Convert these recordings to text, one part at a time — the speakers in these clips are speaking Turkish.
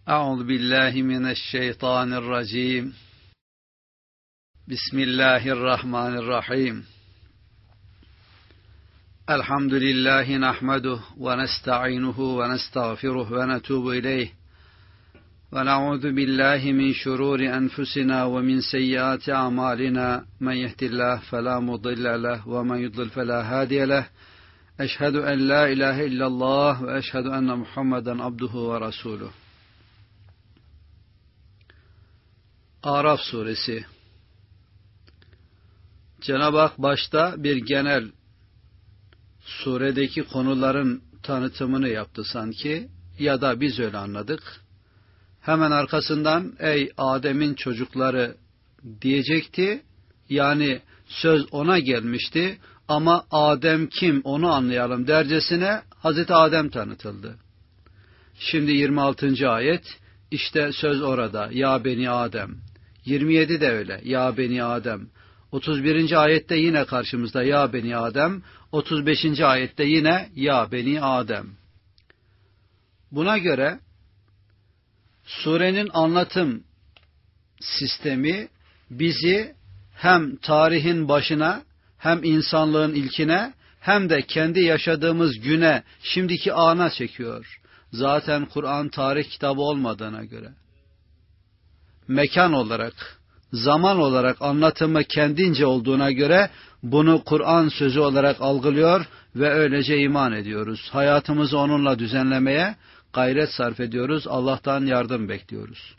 أعوذ بالله من الشيطان الرجيم. بسم الله الرحمن الرحيم. الحمد لله نحمده ونستعينه ونستغفره ونتوب إليه ونعوذ بالله من شرور أنفسنا ومن سيئات أعمالنا من يهد الله فلا مضل له ومن يضلل فلا هادي له أشهد أن لا إله إلا الله وأشهد أن محمدا عبده ورسوله. Araf suresi. Cenab-ı Hak başta bir genel suredeki konuların tanıtımını yaptı sanki, ya da biz öyle anladık. Hemen arkasından ey Adem'in çocukları diyecekti, yani söz ona gelmişti ama Adem kim onu anlayalım dercesine Hazreti Adem tanıtıldı. Şimdi 26. ayet, işte söz orada, ya beni Adem. 27 de öyle, ya beni Adem. 31. ayette yine karşımızda ya beni Adem. 35. ayette yine ya beni Adem. Buna göre surenin anlatım sistemi bizi hem tarihin başına, hem insanlığın ilkine, hem de kendi yaşadığımız güne, şimdiki ana çekiyor. Zaten Kur'an tarih kitabı olmadığına göre, mekan olarak, zaman olarak anlatımı kendince olduğuna göre bunu Kur'an sözü olarak algılıyor ve öylece iman ediyoruz. Hayatımızı onunla düzenlemeye gayret sarf ediyoruz. Allah'tan yardım bekliyoruz.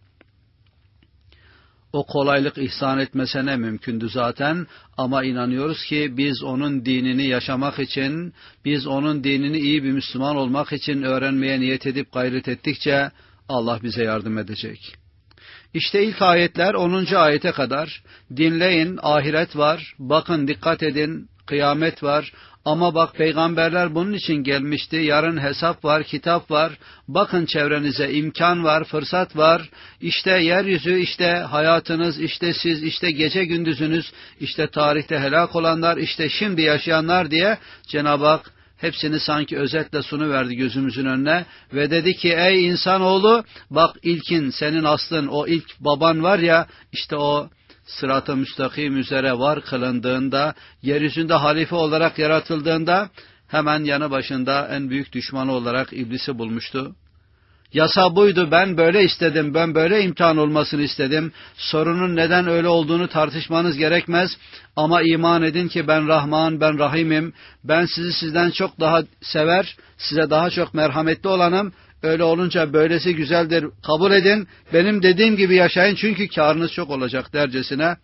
O kolaylık ihsan etmese ne mümkündü zaten, ama inanıyoruz ki biz onun dinini yaşamak için, biz onun dinini iyi bir Müslüman olmak için öğrenmeye niyet edip gayret ettikçe Allah bize yardım edecek. İşte ilk ayetler 10. ayete kadar dinleyin, ahiret var, bakın dikkat edin, kıyamet var, ama bak peygamberler bunun için gelmişti, yarın hesap var, kitap var, bakın çevrenize imkan var, fırsat var, işte yeryüzü, işte hayatınız, işte siz, işte gece gündüzünüz, işte tarihte helak olanlar, işte şimdi yaşayanlar diye Cenab-ı Hak hepsini sanki özetle sunuverdi gözümüzün önüne ve dedi ki ey insanoğlu, bak ilkin senin aslın, o ilk baban var ya, işte o sırat-ı müstakim üzere var kılındığında, yeryüzünde halife olarak yaratıldığında hemen yanı başında en büyük düşmanı olarak iblisi bulmuştu. Yasa buydu, ben böyle istedim, ben böyle imtihan olmasını istedim. Sorunun neden öyle olduğunu tartışmanız gerekmez. Ama iman edin ki ben Rahman, ben Rahim'im. Ben sizi sizden çok daha sever, size daha çok merhametli olanım. Öyle olunca böylesi güzeldir, kabul edin. Benim dediğim gibi yaşayın çünkü kârınız çok olacak dercesine.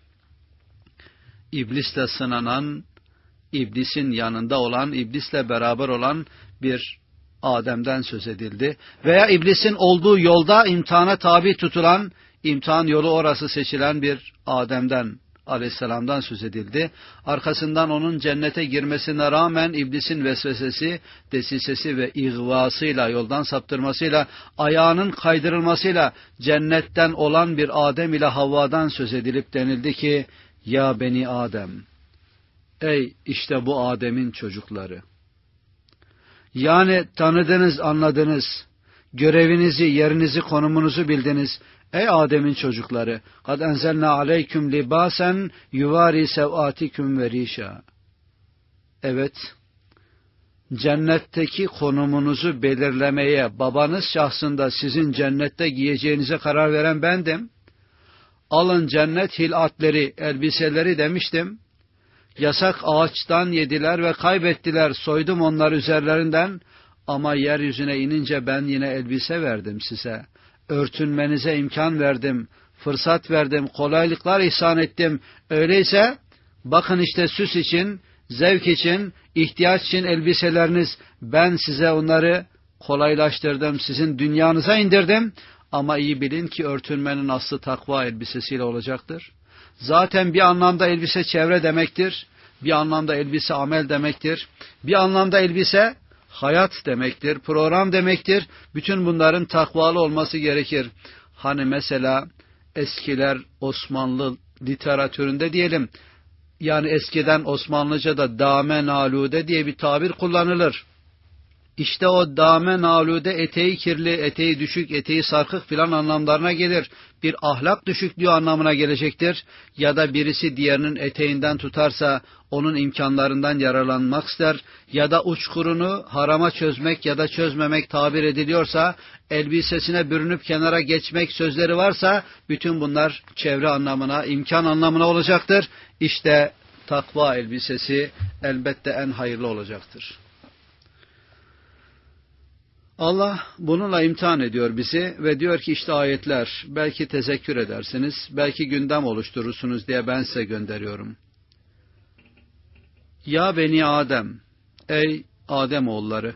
İblisle sınanan, iblisin yanında olan, iblisle beraber olan bir Adem'den söz edildi. Veya iblisin olduğu yolda imtihana tabi tutulan, imtihan yolu orası seçilen bir Adem'den, aleyhisselamdan söz edildi. Arkasından onun cennete girmesine rağmen iblisin vesvesesi, desisesi ve ihvasıyla, yoldan saptırmasıyla, ayağının kaydırılmasıyla cennetten olan bir Adem ile Havva'dan söz edilip denildi ki ya beni Adem, ey işte bu Adem'in çocukları. Yani tanıdınız, anladınız, görevinizi, yerinizi, konumunuzu bildiniz. Ey Adem'in çocukları, kad enzelna aleyküm libasen yuvari sevatikum ve rişa. Evet, cennetteki konumunuzu belirlemeye, babanız şahsında sizin cennette giyeceğinize karar veren bendim. Alın cennet hilatleri, elbiseleri demiştim. Yasak ağaçtan yediler ve kaybettiler, soydum onlar üzerlerinden, ama yeryüzüne inince ben yine elbise verdim size. Örtünmenize imkan verdim, fırsat verdim, kolaylıklar ihsan ettim. Öyleyse bakın işte süs için, zevk için, ihtiyaç için elbiseleriniz, ben size onları kolaylaştırdım, sizin dünyanıza indirdim. Ama iyi bilin ki örtünmenin aslı takva elbisesiyle olacaktır. Zaten bir anlamda elbise çevre demektir. Bir anlamda elbise amel demektir. Bir anlamda elbise hayat demektir, program demektir. Bütün bunların takvalı olması gerekir. Hani mesela eskiler Osmanlı literatüründe diyelim, yani eskiden Osmanlıca'da dâmen alude diye bir tabir kullanılır. İşte o dame nalude, eteği kirli, eteği düşük, eteği sarkık filan anlamlarına gelir. Bir ahlak düşüklüğü anlamına gelecektir. Ya da birisi diğerinin eteğinden tutarsa onun imkanlarından yararlanmak ister. Ya da uçkurunu harama çözmek ya da çözmemek tabir ediliyorsa, elbisesine bürünüp kenara geçmek sözleri varsa, bütün bunlar çevre anlamına, imkan anlamına olacaktır. İşte takva elbisesi elbette en hayırlı olacaktır. Allah bununla imtihan ediyor bizi ve diyor ki işte ayetler, belki tezekkür edersiniz, belki gündem oluşturursunuz diye ben size gönderiyorum. Ya beni Adem, ey Adem oğulları,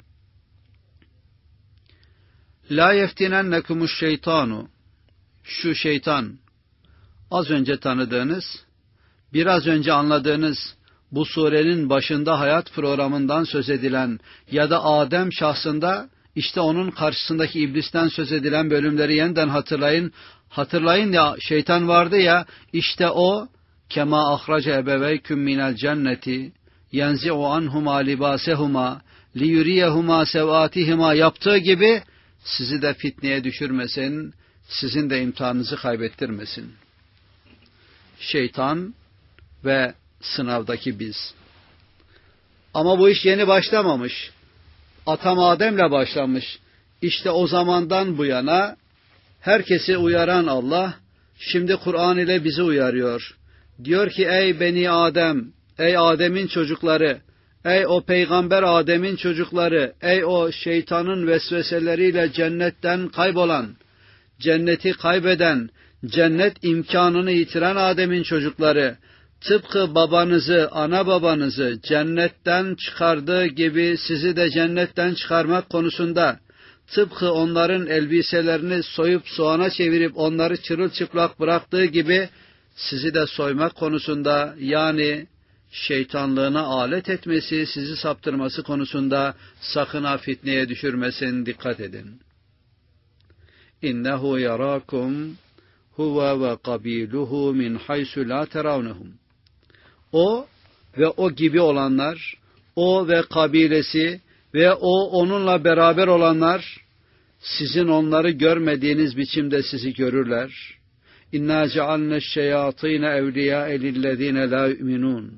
la yeftinennekumuş şeytanu, şu şeytan, az önce tanıdığınız, biraz önce anladığınız, bu surenin başında hayat programından söz edilen ya da Adem şahsında işte onun karşısındaki iblisten söz edilen bölümleri yeniden hatırlayın. Hatırlayın ya, şeytan vardı ya, işte o kema ahrace ebeveyküm minel cenneti yenzi'u anhuma libasehuma liyuriyehuma sevatihima yaptığı gibi sizi de fitneye düşürmesin, sizin de imtihanınızı kaybettirmesin. Şeytan ve sınavdaki biz. Ama bu iş yeni başlamamış. Atam Adem'le başlamış. İşte o zamandan bu yana herkesi uyaran Allah, şimdi Kur'an ile bizi uyarıyor. Diyor ki ey beni Adem, ey Adem'in çocukları, ey o peygamber Adem'in çocukları, ey o şeytanın vesveseleriyle cennetten kaybolan, cenneti kaybeden, cennet imkanını yitiren Adem'in çocukları, tıpkı babanızı, ana babanızı cennetten çıkardığı gibi sizi de cennetten çıkarmak konusunda, tıpkı onların elbiselerini soyup soğana çevirip onları çırılçıplak bıraktığı gibi sizi de soymak konusunda, yani şeytanlığına alet etmesi, sizi saptırması konusunda sakın ha fitneye düşürmesin, dikkat edin. İnnehu yarakum huve ve kabiluhu min haysu la terawnehum. O ve o gibi olanlar, o ve kabilesi ve o onunla beraber olanlar, sizin onları görmediğiniz biçimde sizi görürler. İnna cealne'ş-şeyatîne evliyâe lillezîne lâ yu'minûn.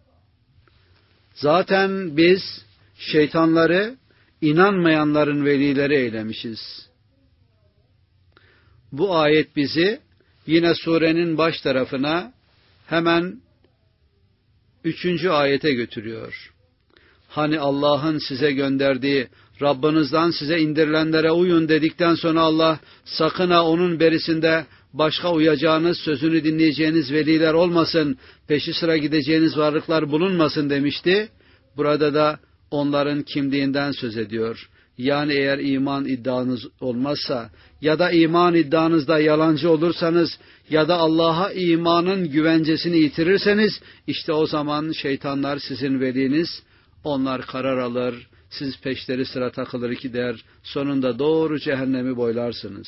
Zaten biz şeytanları inanmayanların velileri eylemişiz. Bu ayet bizi yine surenin baş tarafına hemen 3. ayete götürüyor. Hani Allah'ın size gönderdiği, Rabbinizden size indirilenlere uyun dedikten sonra Allah, sakın ha onun berisinde başka uyacağınız, sözünü dinleyeceğiniz veliler olmasın, peşi sıra gideceğiniz varlıklar bulunmasın demişti. Burada da onların kimliğinden söz ediyor. Yani eğer iman iddianız olmazsa ya da iman iddianızda yalancı olursanız ya da Allah'a imanın güvencesini yitirirseniz, işte o zaman şeytanlar sizin veliniz, onlar karar alır, siz peşleri sıra takılır gider, sonunda doğru cehennemi boylarsınız.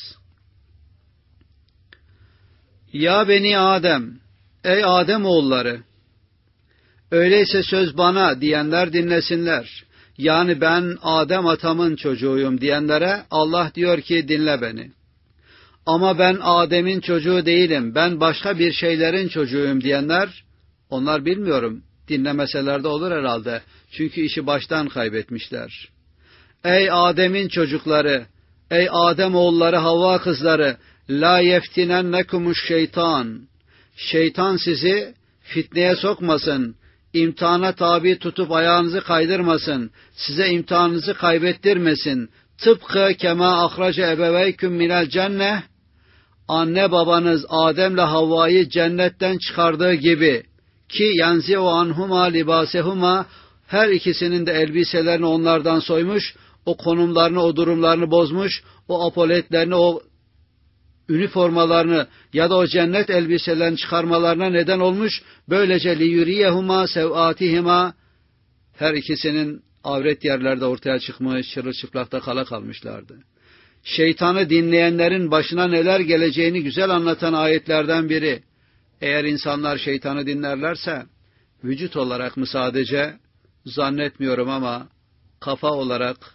Ya beni Adem, ey Adem oğulları, öyleyse söz bana diyenler dinlesinler. Yani ben Adem atamın çocuğuyum diyenlere Allah diyor ki dinle beni. Ama ben Adem'in çocuğu değilim, ben başka bir şeylerin çocuğuyum diyenler, onlar bilmiyorum, dinlemeseler de olur herhalde. Çünkü işi baştan kaybetmişler. Ey Adem'in çocukları, ey Adem oğulları, Havva kızları, la yeftinennekumuş şeytan. Şeytan sizi fitneye sokmasın, imtihana tabi tutup ayağınızı kaydırmasın, size imtihanınızı kaybettirmesin. Tıpkı kema ahrace ebeveyküm minel cenneh, anne babanız Adem'le Havva'yı cennetten çıkardığı gibi, ki yenzi'u anhuma libasehuma, her ikisinin de elbiselerini onlardan soymuş, o konumlarını, o durumlarını bozmuş, o apoletlerini, o üniformalarını ya da o cennet elbiselerini çıkarmalarına neden olmuş. Böylece liyuriyehuma sevatihima, her ikisinin avret yerlerde ortaya çıkmış, çırılçıplakta kala kalmışlardı. Şeytanı dinleyenlerin başına neler geleceğini güzel anlatan ayetlerden biri. Eğer insanlar şeytanı dinlerlerse, vücut olarak mı sadece, zannetmiyorum ama kafa olarak,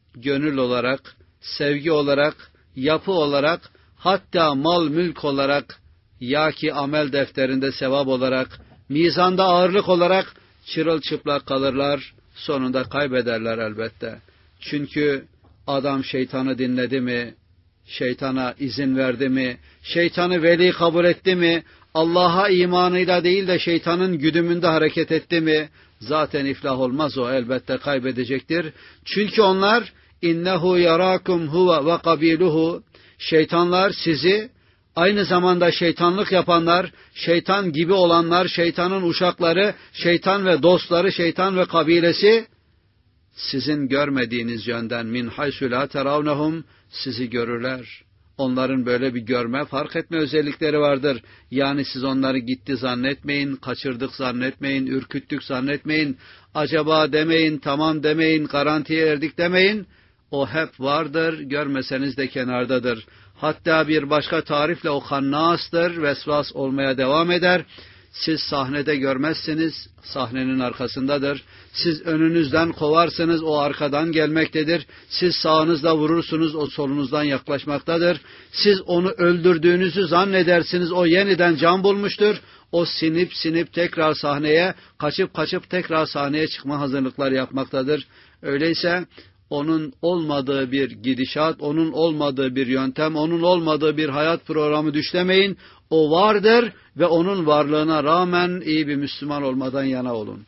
gönül olarak, sevgi olarak, yapı olarak, hatta mal mülk olarak, ya ki amel defterinde sevap olarak, mizanda ağırlık olarak çırılçıplak kalırlar, sonunda kaybederler elbette. Çünkü adam şeytanı dinledi mi, şeytana izin verdi mi, şeytanı veli kabul etti mi, Allah'a imanıyla değil de şeytanın güdümünde hareket etti mi, zaten iflah olmaz, o elbette kaybedecektir. Çünkü onlar innehu yarakum huve ve kabiluhu, şeytanlar sizi, aynı zamanda şeytanlık yapanlar, şeytan gibi olanlar, şeytanın uşakları, şeytan ve dostları, şeytan ve kabilesi sizin görmediğiniz yönden min haysu la teravnehum, sizi görürler. Onların böyle bir görme, fark etme özellikleri vardır. Yani siz onları gitti zannetmeyin, kaçırdık zannetmeyin, ürküttük zannetmeyin, acaba demeyin, tamam demeyin, garantiye erdik demeyin. O hep vardır, görmeseniz de kenardadır. Hatta bir başka tarifle o hannastır, vesvas olmaya devam eder. Siz sahnede görmezsiniz, sahnenin arkasındadır. Siz önünüzden kovarsınız, o arkadan gelmektedir. Siz sağınızda vurursunuz, o solunuzdan yaklaşmaktadır. Siz onu öldürdüğünüzü zannedersiniz, o yeniden can bulmuştur. O sinip sinip tekrar sahneye, kaçıp tekrar sahneye çıkma hazırlıklar yapmaktadır. Öyleyse onun olmadığı bir gidişat, onun olmadığı bir yöntem, onun olmadığı bir hayat programı düşlemeyin. O vardır ve onun varlığına rağmen iyi bir Müslüman olmadan yana olun.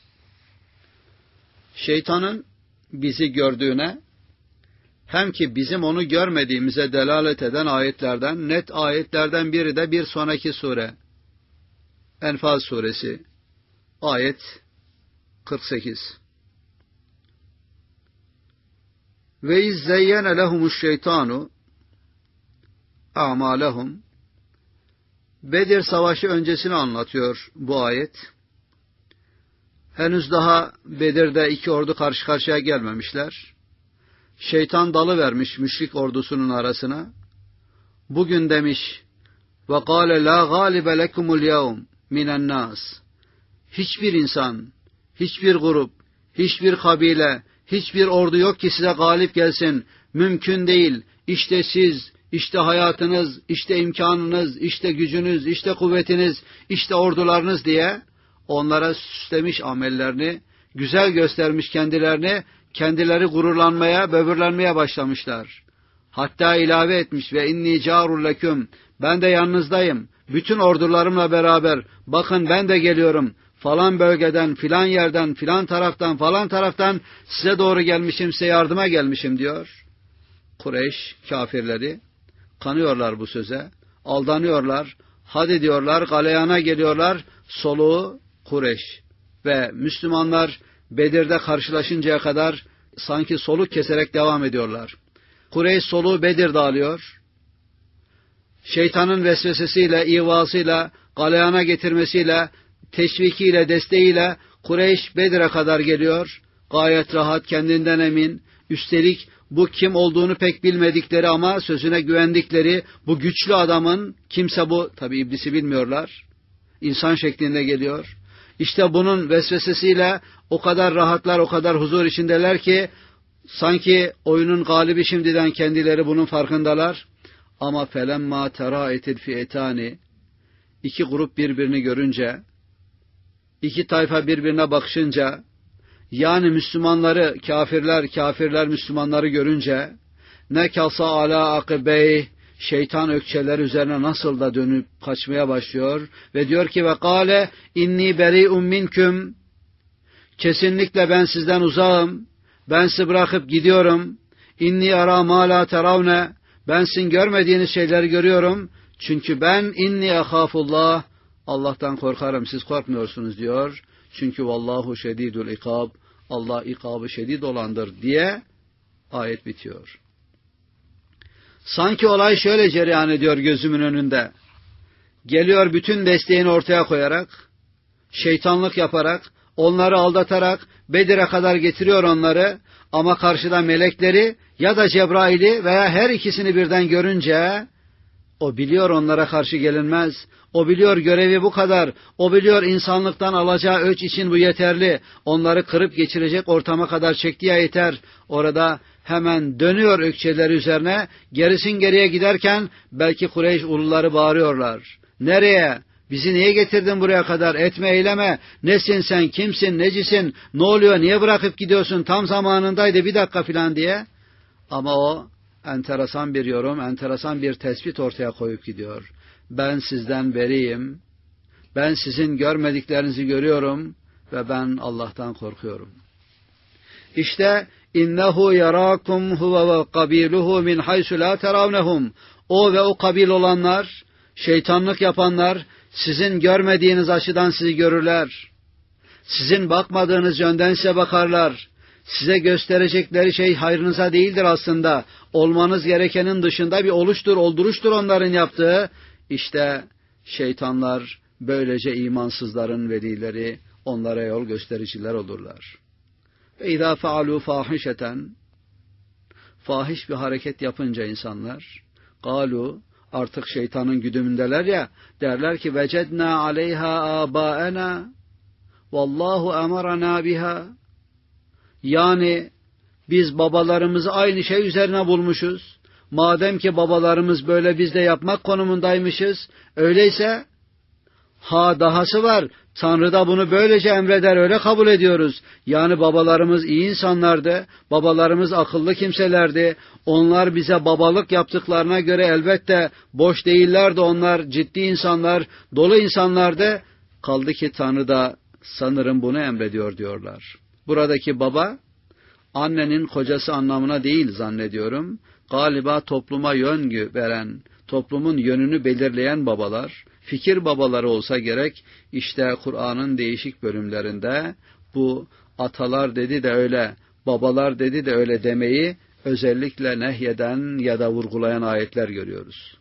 Şeytanın bizi gördüğüne, hem ki bizim onu görmediğimize delalet eden ayetlerden, net ayetlerden biri de bir sonraki sure. Enfal suresi, ayet 48. Ve izzeyyene lehumuş şeytanu a'malehum. Bedir Savaşı öncesini anlatıyor bu ayet. Henüz daha Bedir'de iki ordu karşı karşıya gelmemişler. Şeytan dalıvermiş müşrik ordusunun arasına. Bugün demiş, ve kâle lâ gâlibe lekumul yevm minen nâs. Hiçbir insan, hiçbir grup, hiçbir kabile, hiçbir ordu yok ki size galip gelsin. Mümkün değil. İşte siz, işte hayatınız, işte imkanınız, işte gücünüz, işte kuvvetiniz, işte ordularınız diye onlara süslemiş amellerini, güzel göstermiş kendilerini, kendileri gururlanmaya, böbürlenmeye başlamışlar. Hatta ilave etmiş ve inni carul leküm, ben de yanınızdayım, bütün ordularımla beraber, bakın ben de geliyorum, falan bölgeden, filan yerden, filan taraftan, falan taraftan size doğru gelmişim, size yardıma gelmişim diyor. Kureyş kafirleri kanıyorlar bu söze, aldanıyorlar, hadi diyorlar, galeyana geliyorlar, soluğu Kureyş ve Müslümanlar Bedir'de karşılaşıncaya kadar sanki soluk keserek devam ediyorlar. Kureyş soluğu Bedir'de alıyor. Şeytanın vesvesesiyle, ivasıyla, galeyana getirmesiyle, teşvikiyle, desteğiyle Kureyş Bedir'e kadar geliyor. Gayet rahat, kendinden emin. Üstelik bu kim olduğunu pek bilmedikleri ama sözüne güvendikleri bu güçlü adamın, kimse bu, tabi iblisi bilmiyorlar, İnsan şeklinde geliyor. İşte bunun vesvesesiyle o kadar rahatlar, o kadar huzur içindeler ki sanki oyunun galibi şimdiden kendileri bunun farkındalar. Ama felemma teraitil fi'etani, iki grup birbirini görünce, iki tayfa birbirine bakışınca, yani Müslümanları kafirler, kafirler Müslümanları görünce, ne kasa ala akibeyh, şeytan ökçeler üzerine nasıl da dönüp kaçmaya başlıyor ve diyor ki ve kâle inni beri'un minküm, kesinlikle ben sizden uzağım, ben sizi bırakıp gidiyorum, inni ara ma la teravne, ben sizin görmediğiniz şeyleri görüyorum, çünkü ben inni ehafullah, Allah'tan korkarım, siz korkmuyorsunuz diyor. Çünkü vallahu şedidul ikab, Allah ikabı şedid olandır diye ayet bitiyor. Sanki olay şöyle cereyan ediyor gözümün önünde. Geliyor bütün desteğini ortaya koyarak, şeytanlık yaparak, onları aldatarak Bedir'e kadar getiriyor onları, ama karşıda melekleri ya da Cebrail'i veya her ikisini birden görünce o biliyor onlara karşı gelinmez. O biliyor görevi bu kadar. O biliyor insanlıktan alacağı öç için bu yeterli. Onları kırıp geçirecek ortama kadar çektiği yeter. Orada hemen dönüyor ökçeleri üzerine. Gerisin geriye giderken belki Kureyş uluları bağırıyorlar. Nereye? Bizi niye getirdin buraya kadar? Etme eyleme. Nesin sen? Kimsin? Necisin? Ne oluyor? Niye bırakıp gidiyorsun? Tam zamanındaydı, bir dakika filan diye. Ama o enteresan bir yorum, enteresan bir tespit ortaya koyup gidiyor. Ben sizden beriyim. Ben sizin görmediklerinizi görüyorum ve ben Allah'tan korkuyorum. İşte innehu yarakum huve ve kabiluhu min haysu la teravnehum. O ve o kabil olanlar, şeytanlık yapanlar sizin görmediğiniz açıdan sizi görürler. Sizin bakmadığınız yönden size bakarlar. Size gösterecekleri şey hayrınıza değildir aslında. Olmanız gerekenin dışında bir oluştur, olduruştur onların yaptığı. İşte şeytanlar böylece imansızların velileri, onlara yol göstericiler olurlar. Ve izâ fealû fâhişeten, fahiş bir hareket yapınca insanlar, kâlû, artık şeytanın güdümündeler ya, derler ki vecednâ aleyhâ âbâenâ vallahu emarana biha. Yani biz babalarımızı aynı şey üzerine bulmuşuz. Madem ki babalarımız böyle, biz de yapmak konumundaymışız. Öyleyse dahası var. Tanrı da bunu böylece emreder, öyle kabul ediyoruz. Yani babalarımız iyi insanlardı. Babalarımız akıllı kimselerdi. Onlar bize babalık yaptıklarına göre elbette boş değillerdi. Onlar ciddi insanlar, dolu insanlardı. Kaldı ki Tanrı da sanırım bunu emrediyor diyorlar. Buradaki baba, annenin kocası anlamına değil zannediyorum. Galiba topluma yön veren, toplumun yönünü belirleyen babalar, fikir babaları olsa gerek. İşte Kur'an'ın değişik bölümlerinde bu atalar dedi de öyle, babalar dedi de öyle demeyi özellikle nehyeden ya da vurgulayan ayetler görüyoruz.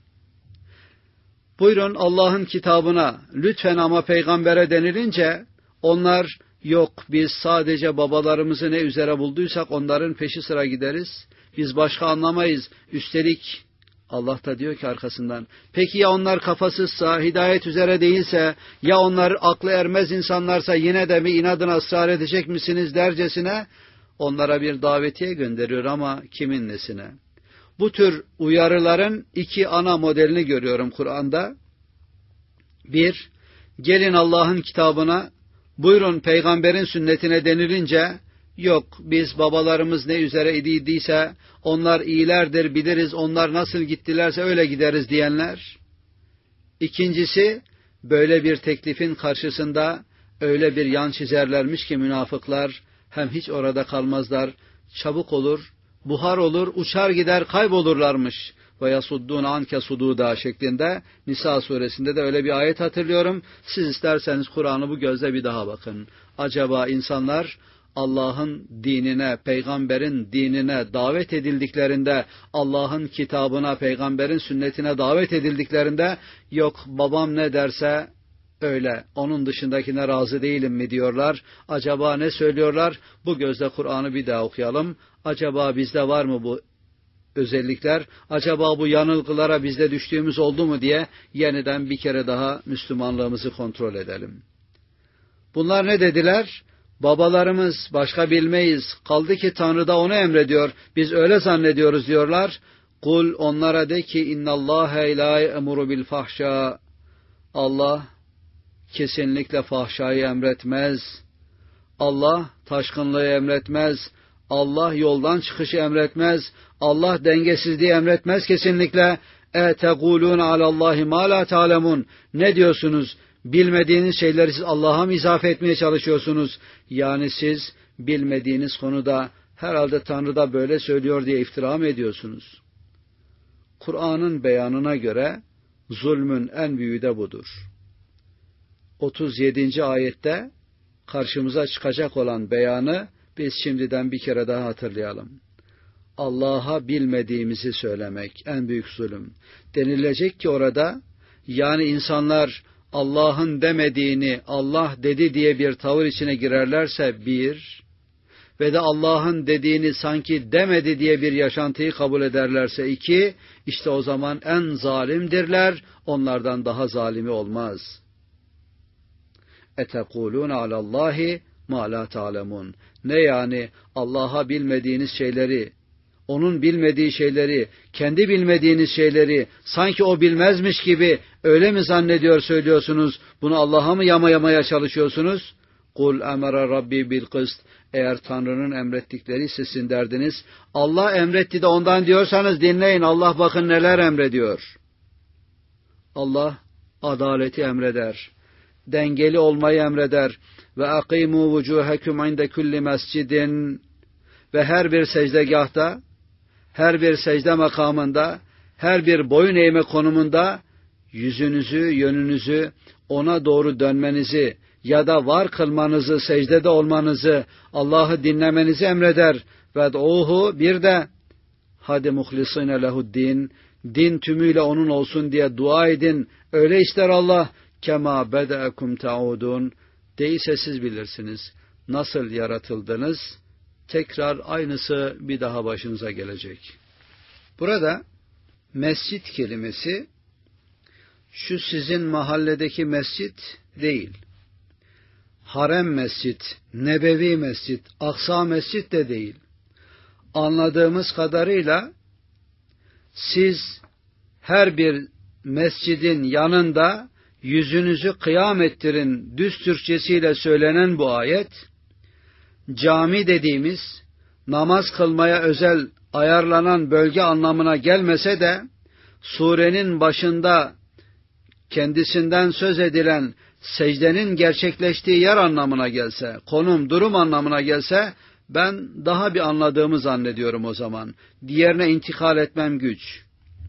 Buyurun Allah'ın kitabına lütfen ama peygambere denilince onlar yok biz sadece babalarımızı ne üzere bulduysak onların peşi sıra gideriz. Biz başka anlamayız. Üstelik Allah da diyor ki arkasından, peki ya onlar kafasızsa, hidayet üzere değilse, ya onlar aklı ermez insanlarsa yine de mi inadına ısrar edecek misiniz dercesine onlara bir davetiye gönderiyor ama kimin nesine? Bu tür uyarıların iki ana modelini görüyorum Kur'an'da. Bir, gelin Allah'ın kitabına, buyurun peygamberin sünnetine denilince, yok biz babalarımız ne üzere idiyse onlar iyilerdir biliriz, onlar nasıl gittilerse öyle gideriz diyenler. İkincisi, böyle bir teklifin karşısında öyle bir yan çizerlermiş ki münafıklar hem hiç orada kalmazlar, çabuk olur, buhar olur, uçar gider kaybolurlarmış. Ve yasuddûn anke sudûdâ şeklinde Nisa suresinde de öyle bir ayet hatırlıyorum. Siz isterseniz Kur'an'ı bu gözle bir daha bakın. Acaba insanlar Allah'ın dinine, peygamberin dinine davet edildiklerinde, Allah'ın kitabına, peygamberin sünnetine davet edildiklerinde, yok babam ne derse öyle, onun dışındakine razı değilim mi diyorlar? Acaba ne söylüyorlar? Bu gözle Kur'an'ı bir daha okuyalım. Acaba bizde var mı bu özellikler? Acaba bu yanılgılara bizde düştüğümüz oldu mu diye yeniden bir kere daha Müslümanlığımızı kontrol edelim. Bunlar ne dediler? Babalarımız başka bilmeyiz. Kaldı ki Tanrı da onu emrediyor. Biz öyle zannediyoruz diyorlar. Kul onlara de ki innallâhe lâ emuru bil fahşâ. Allah kesinlikle fahşayı emretmez. Allah taşkınlığı emretmez. Allah yoldan çıkışı emretmez. Allah dengesizliği emretmez kesinlikle. Etegûlûne alallâhi mâ lâ ta'lemûn. Ne diyorsunuz? Bilmediğiniz şeyleri siz Allah'a mı izafe etmeye çalışıyorsunuz? Yani siz bilmediğiniz konuda herhalde Tanrı da böyle söylüyor diye iftira mı ediyorsunuz? Kur'an'ın beyanına göre zulmün en büyüğü de budur. 37. ayette karşımıza çıkacak olan beyanı biz şimdiden bir kere daha hatırlayalım. Allah'a bilmediğimizi söylemek en büyük zulüm. Denilecek ki orada, yani insanlar Allah'ın demediğini Allah dedi diye bir tavır içine girerlerse bir, ve de Allah'ın dediğini sanki demedi diye bir yaşantıyı kabul ederlerse iki, işte o zaman en zalimdirler, onlardan daha zalimi olmaz. Etekulûne alallâhi mâ lâ ta'lemûn. Ne yani Allah'a bilmediğiniz şeyleri onun bilmediği şeyleri, kendi bilmediğiniz şeyleri sanki o bilmezmiş gibi öyle mi zannediyor söylüyorsunuz? Bunu Allah'a mı yamayamaya çalışıyorsunuz? Kul emara Rabbi bil kıst. Eğer Tanrı'nın emrettikleri sizin derdiniz, Allah emretti de ondan diyorsanız dinleyin. Allah bakın neler emrediyor. Allah adaleti emreder. Dengeli olmayı emreder. Ve akimu vucuhekum inde kulli mescidin. Ve her bir secdegahta, her bir secde makamında, her bir boyun eğme konumunda yüzünüzü, yönünüzü ona doğru dönmenizi ya da var kılmanızı, secdede olmanızı, Allah'ı dinlemenizi emreder. Ve ohu bir de hadi muhlisine lehuddin, din tümüyle onun olsun diye dua edin. Öyle ister Allah. Kema bedeekum taudun. Değilse siz bilirsiniz. Nasıl yaratıldınız? Tekrar aynısı bir daha başınıza gelecek. Burada mescit kelimesi şu sizin mahalledeki mescit değil. Harem mescit, nebevi mescit, aksa mescit de değil. Anladığımız kadarıyla siz her bir mescidin yanında yüzünüzü kıyam ettirin düz Türkçesiyle söylenen bu ayet, cami dediğimiz namaz kılmaya özel ayarlanan bölge anlamına gelmese de surenin başında kendisinden söz edilen secdenin gerçekleştiği yer anlamına gelse, konum, durum anlamına gelse ben daha bir anladığımı zannediyorum o zaman. Diğerine intikal etmem güç.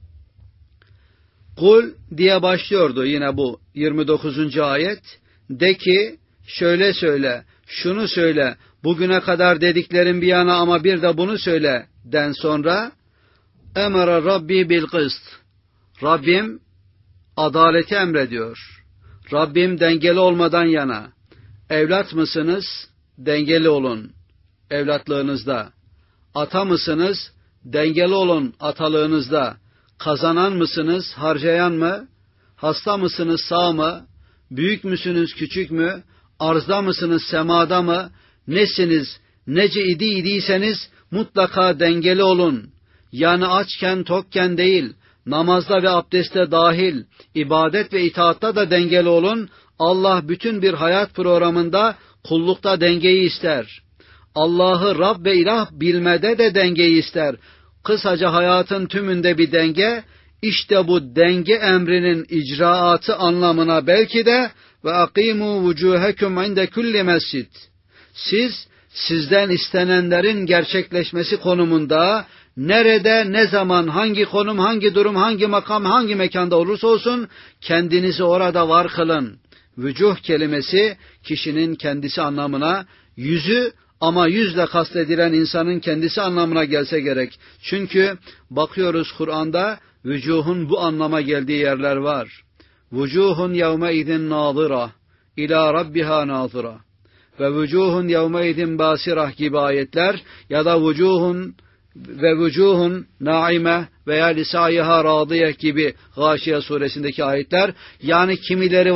Kul diye başlıyordu yine bu 29. ayet. De ki şöyle söyle, şunu söyle, bugüne kadar dediklerim bir yana ama bir de bunu söyle den sonra emara Rabbi bil kıst. Rabbim adaleti emrediyor. Rabbim dengeli olmadan yana. Evlat mısınız? Dengeli olun evlatlığınızda. Ata mısınız? Dengeli olun atalığınızda. Kazanan mısınız? Harcayan mı? Hasta mısınız? Sağ mı? Büyük müsünüz? Küçük mü? Arzda mısınız? Semada mı? Nesiniz? Nece idiyseniz mutlaka dengeli olun. Yani açken tokken değil, namazda ve abdestte dahil, ibadet ve itaatta da dengeli olun. Allah bütün bir hayat programında kullukta dengeyi ister. Allah'ı Rab ve ilah bilmede de dengeyi ister. Kısaca hayatın tümünde bir denge, işte bu denge emrinin icraatı anlamına belki de ve akimu vucuhekum inde kulli mescid. Siz, sizden istenenlerin gerçekleşmesi konumunda, nerede, ne zaman, hangi konum, hangi durum, hangi makam, hangi mekanda olursa olsun, kendinizi orada var kılın. Vücuh kelimesi, kişinin kendisi anlamına, yüzü, ama yüzle kastedilen insanın kendisi anlamına gelse gerek. Çünkü bakıyoruz Kur'an'da vücuhun bu anlama geldiği yerler var. Vücuhun yevme idin nazıra ila rabbiha nazıra ve vücuhun yevme idin basirah gibi ayetler ya da vücuhun naime veya lisayiha radiye gibi Gâşiye suresindeki ayetler, yani kimileri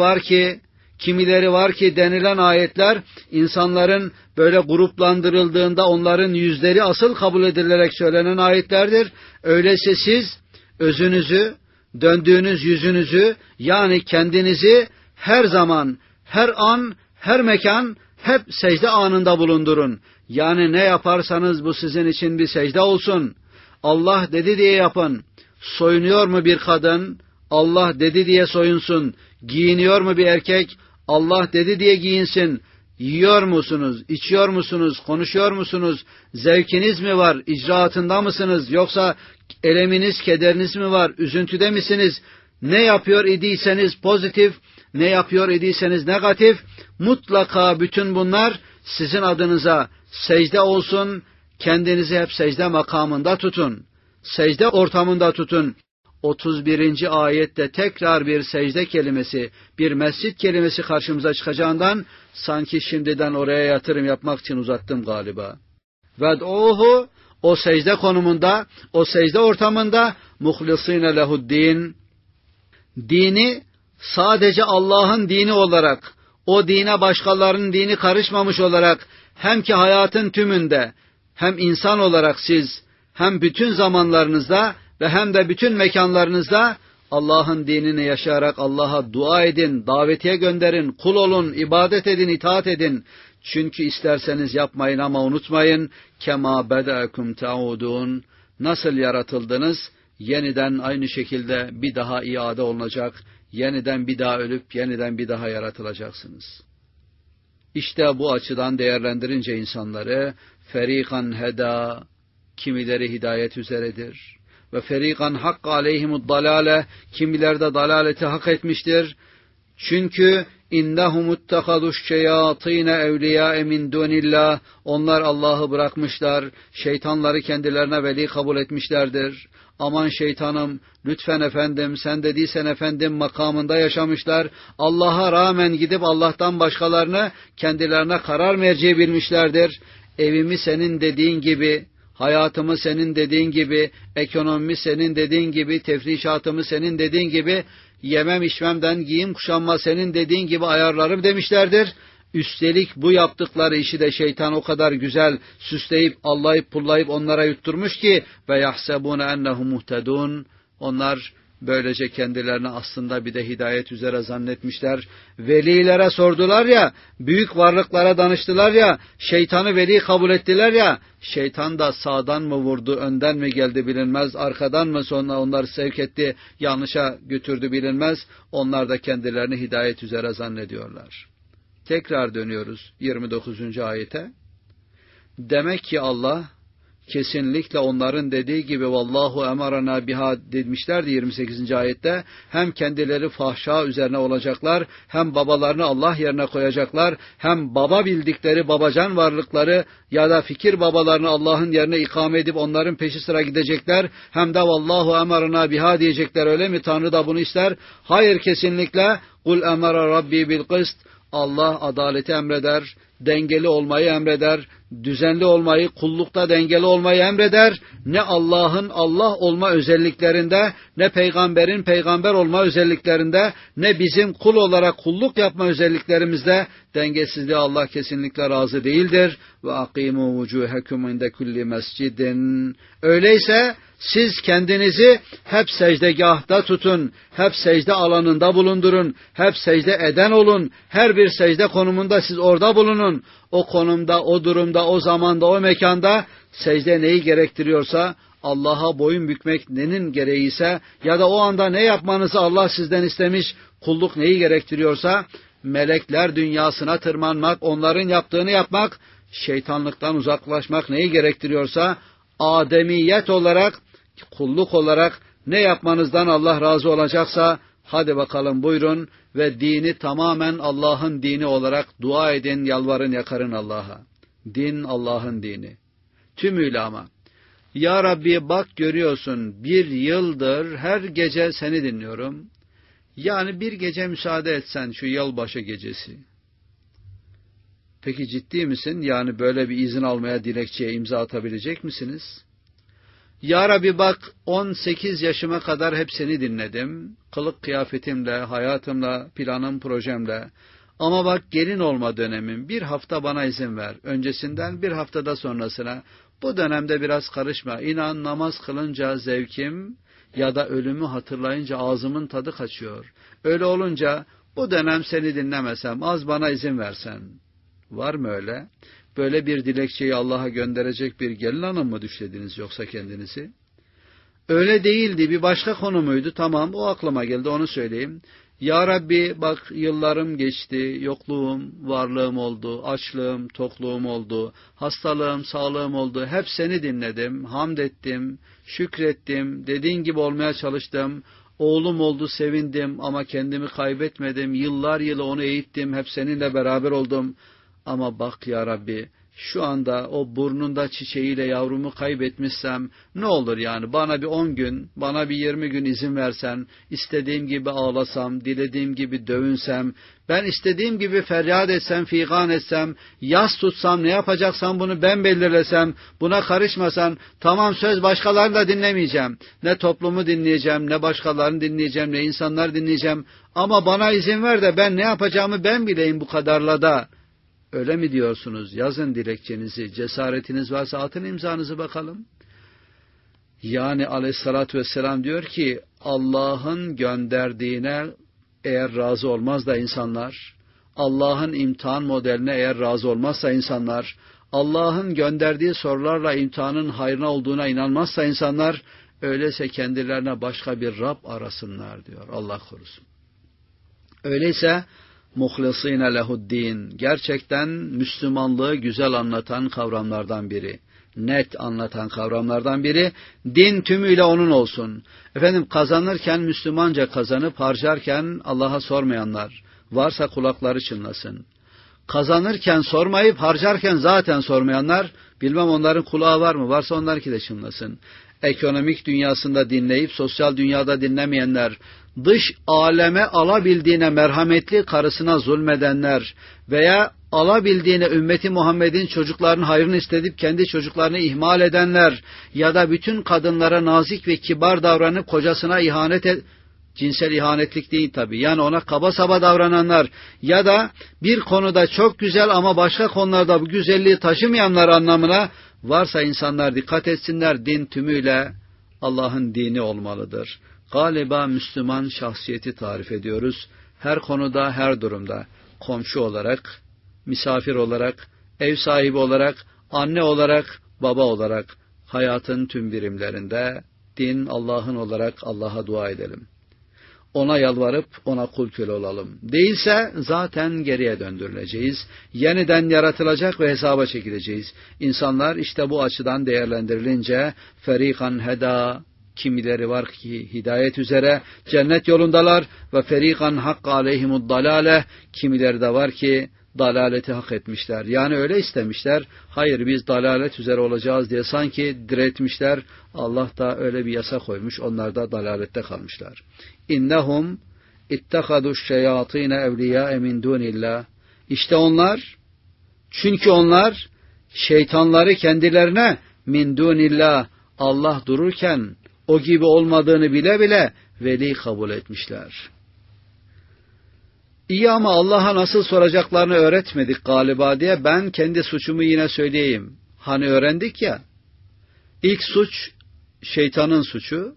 var ki denilen ayetler insanların böyle gruplandırıldığında onların yüzleri asıl kabul edilerek söylenen ayetlerdir. Öyleyse siz özünüzü, döndüğünüz yüzünüzü, yani kendinizi her zaman, her an, her mekan hep secde anında bulundurun. Yani ne yaparsanız bu sizin için bir secde olsun. Allah dedi diye yapın. Soyunuyor mu bir kadın? Allah dedi diye soyunsun. Giyiniyor mu bir erkek? Allah dedi diye giyinsin. Yiyor musunuz? İçiyor musunuz? Konuşuyor musunuz? Zevkiniz mi var? İcraatında mısınız? Yoksa eleminiz, kederiniz mi var? Üzüntüde misiniz? Ne yapıyor idiyseniz pozitif, ne yapıyor idiyseniz negatif, mutlaka bütün bunlar sizin adınıza secde olsun. Kendinizi hep secde makamında tutun. Secde ortamında tutun. 31. ayette tekrar bir secde kelimesi, bir mescit kelimesi karşımıza çıkacağından sanki şimdiden oraya yatırım yapmak için uzattım galiba. Ved'uhu, o secde konumunda, o secde ortamında muhlisine lehuddin, dini sadece Allah'ın dini olarak, o dine başkalarının dini karışmamış olarak, hem ki hayatın tümünde, hem insan olarak siz hem bütün zamanlarınızda ve hem de bütün mekanlarınızda Allah'ın dinini yaşayarak Allah'a dua edin, davetiye gönderin, kul olun, ibadet edin, itaat edin. Çünkü isterseniz yapmayın ama unutmayın. Kema beda'akum taudun. Nasıl yaratıldınız? Yeniden aynı şekilde bir daha iade olunacak. Yeniden bir daha ölüp yeniden bir daha yaratılacaksınız. İşte bu açıdan değerlendirince insanları ferikan heda, kimileri hidayet üzeredir. Ve ferikan hakka aleyhimud dalale, kimileri de dalaleti hak etmiştir. Çünkü innahum ittehadü'ş şeyatîne evliyâe min dunillah, onlar Allah'ı bırakmışlar, şeytanları kendilerine veli kabul etmişlerdir. Aman şeytanım, lütfen efendim, sen dediysen efendim makamında yaşamışlar. Allah'a rağmen gidip Allah'tan başkalarını kendilerine karar merci bilmişlerdir. Evimi senin dediğin gibi, hayatımı senin dediğin gibi, ekonomimi senin dediğin gibi, tefrişatımı senin dediğin gibi, yemem içmemden giyim kuşanma senin dediğin gibi ayarlarım demişlerdir. Üstelik bu yaptıkları işi de şeytan o kadar güzel süsleyip, allayıp, pullayıp onlara yutturmuş ki ve yahsebune ennehum muhtedun. Onlar böylece kendilerini aslında bir de hidayet üzere zannetmişler. Velilere sordular ya, büyük varlıklara danıştılar ya, şeytanı veli kabul ettiler ya, şeytan da sağdan mı vurdu, önden mi geldi bilinmez, arkadan mı sonra onları sevk etti, yanlışa götürdü bilinmez. Onlar da kendilerini hidayet üzere zannediyorlar. Tekrar dönüyoruz 29. ayete. Demek ki Allah kesinlikle onların dediği gibi vallahu emarana biha demişlerdi 28. ayette. Hem kendileri fahşa üzerine olacaklar, hem babalarını Allah yerine koyacaklar, hem baba bildikleri babacan varlıkları ya da fikir babalarını Allah'ın yerine ikame edip onların peşi sıra gidecekler, hem de vallahu emarana biha diyecekler. Öyle mi? Tanrı da bunu ister. Hayır, kesinlikle. Kul emara rabbi bil kıst. Allah adaleti emreder, dengeli olmayı emreder, düzenli olmayı, kullukta dengeli olmayı emreder. Ne Allah'ın Allah olma özelliklerinde, ne peygamberin peygamber olma özelliklerinde, ne bizim kul olarak kulluk yapma özelliklerimizde dengesizliğe Allah kesinlikle razı değildir. Ve akimu vucuhekum inde kulli mescidin. Öyleyse siz kendinizi hep secdegahta tutun, hep secde alanında bulundurun, hep secde eden olun, her bir secde konumunda siz orada bulunun. O konumda, o durumda, o zamanda, o mekanda secde neyi gerektiriyorsa, Allah'a boyun bükmek nenin gereğiyse ya da o anda ne yapmanızı Allah sizden istemiş, kulluk neyi gerektiriyorsa, melekler dünyasına tırmanmak, onların yaptığını yapmak, şeytanlıktan uzaklaşmak neyi gerektiriyorsa, ademiyet olarak, kulluk olarak ne yapmanızdan Allah razı olacaksa, hadi bakalım buyurun ve dini tamamen Allah'ın dini olarak dua edin, yalvarın, yakarın Allah'a. Din Allah'ın dini. Tümüyle ama. Ya Rabbi bak görüyorsun, bir yıldır her gece seni dinliyorum. Yani bir gece müsaade etsen şu yılbaşı gecesi. Peki ciddi misin? Yani böyle bir izin almaya dilekçeye imza atabilecek misiniz? Ya Rabbi bak 18 yaşıma kadar hep seni dinledim. Kılık kıyafetimle, hayatımla, planım, projemle. Ama bak gelin olma dönemim. Bir hafta bana izin ver. Öncesinden bir haftada sonrasına. Bu dönemde biraz karışma. İnan namaz kılınca zevkim ya da ölümü hatırlayınca ağzımın tadı kaçıyor. Öyle olunca bu dönem seni dinlemesem, az bana izin versen. Var mı öyle? Böyle bir dilekçeyi Allah'a gönderecek bir gelin hanım mı düşlediniz yoksa kendinizi? Öyle değildi, bir başka konu muydu? Tamam, o aklıma geldi, onu söyleyeyim. Ya Rabbi bak yıllarım geçti, yokluğum, varlığım oldu, açlığım, tokluğum oldu, hastalığım, sağlığım oldu. Hep seni dinledim, hamd ettim, şükrettim, dediğin gibi olmaya çalıştım. Oğlum oldu, sevindim ama kendimi kaybetmedim. Yıllar yılı onu eğittim, hep seninle beraber oldum. Ama bak ya Rabbi, şu anda o burnunda çiçeğiyle yavrumu kaybetmişsem ne olur yani, bana bir 10 gün, bana bir 20 gün izin versen, istediğim gibi ağlasam, dilediğim gibi dövünsem, ben istediğim gibi feryat etsem, figan etsem, yas tutsam, ne yapacaksam bunu ben belirlesem, buna karışmasan, tamam söz başkalarını da dinlemeyeceğim. Ne toplumu dinleyeceğim, ne başkalarını dinleyeceğim, ne insanlar dinleyeceğim. Ama bana izin ver de ben ne yapacağımı ben bileyim bu kadarla da. Öyle mi diyorsunuz? Yazın dilekçenizi, cesaretiniz varsa atın imzanızı bakalım. Yani aleyhissalatü vesselam diyor ki Allah'ın gönderdiğine eğer razı olmaz da insanlar, Allah'ın imtihan modeline eğer razı olmazsa insanlar, Allah'ın gönderdiği sorularla imtihanın hayrına olduğuna inanmazsa insanlar, öyleyse kendilerine başka bir Rab arasınlar diyor. Allah korusun. Öyleyse muhlisine lehuddin, gerçekten Müslümanlığı güzel anlatan kavramlardan biri, net anlatan kavramlardan biri, din tümüyle onun olsun. Efendim, kazanırken Müslümanca kazanıp harcarken Allah'a sormayanlar varsa kulakları çınlasın. Kazanırken sormayıp harcarken zaten sormayanlar, bilmem onların kulağı var mı, varsa onlarınki de çınlasın. Ekonomik dünyasında dinleyip sosyal dünyada dinlemeyenler, dış aleme alabildiğine merhametli karısına zulmedenler veya alabildiğine ümmeti Muhammed'in çocuklarının hayrını istedip kendi çocuklarını ihmal edenler ya da bütün kadınlara nazik ve kibar davranıp kocasına cinsel ihanetlik değil tabii, yani ona kaba saba davrananlar ya da bir konuda çok güzel ama başka konularda bu güzelliği taşımayanlar anlamına varsa insanlar dikkat etsinler, din tümüyle Allah'ın dini olmalıdır. Galiba Müslüman şahsiyeti tarif ediyoruz. Her konuda, her durumda, komşu olarak, misafir olarak, ev sahibi olarak, anne olarak, baba olarak, hayatın tüm birimlerinde din Allah'ın olarak Allah'a dua edelim. Ona yalvarıp ona kul köle olalım. Değilse zaten geriye döndürüleceğiz. Yeniden yaratılacak ve hesaba çekileceğiz. İnsanlar işte bu açıdan değerlendirilince ferikan heda, kimileri var ki hidayet üzere cennet yolundalar ve ferikan hakka aleyhimud dalale, kimileri de var ki dalaleti hak etmişler. Yani öyle istemişler. Hayır, biz dalalet üzere olacağız diye sanki diretmişler. Allah da öyle bir yasa koymuş. Onlar da dalalette kalmışlar. İnnehum ittehadu şeyatine evliya min dunillah. İşte onlar, çünkü onlar şeytanları kendilerine min dunillah, Allah dururken o gibi olmadığını bile bile veli kabul etmişler. İyi ama Allah'a nasıl soracaklarını öğretmedik galiba diye ben kendi suçumu yine söyleyeyim. Hani öğrendik ya, ilk suç şeytanın suçu,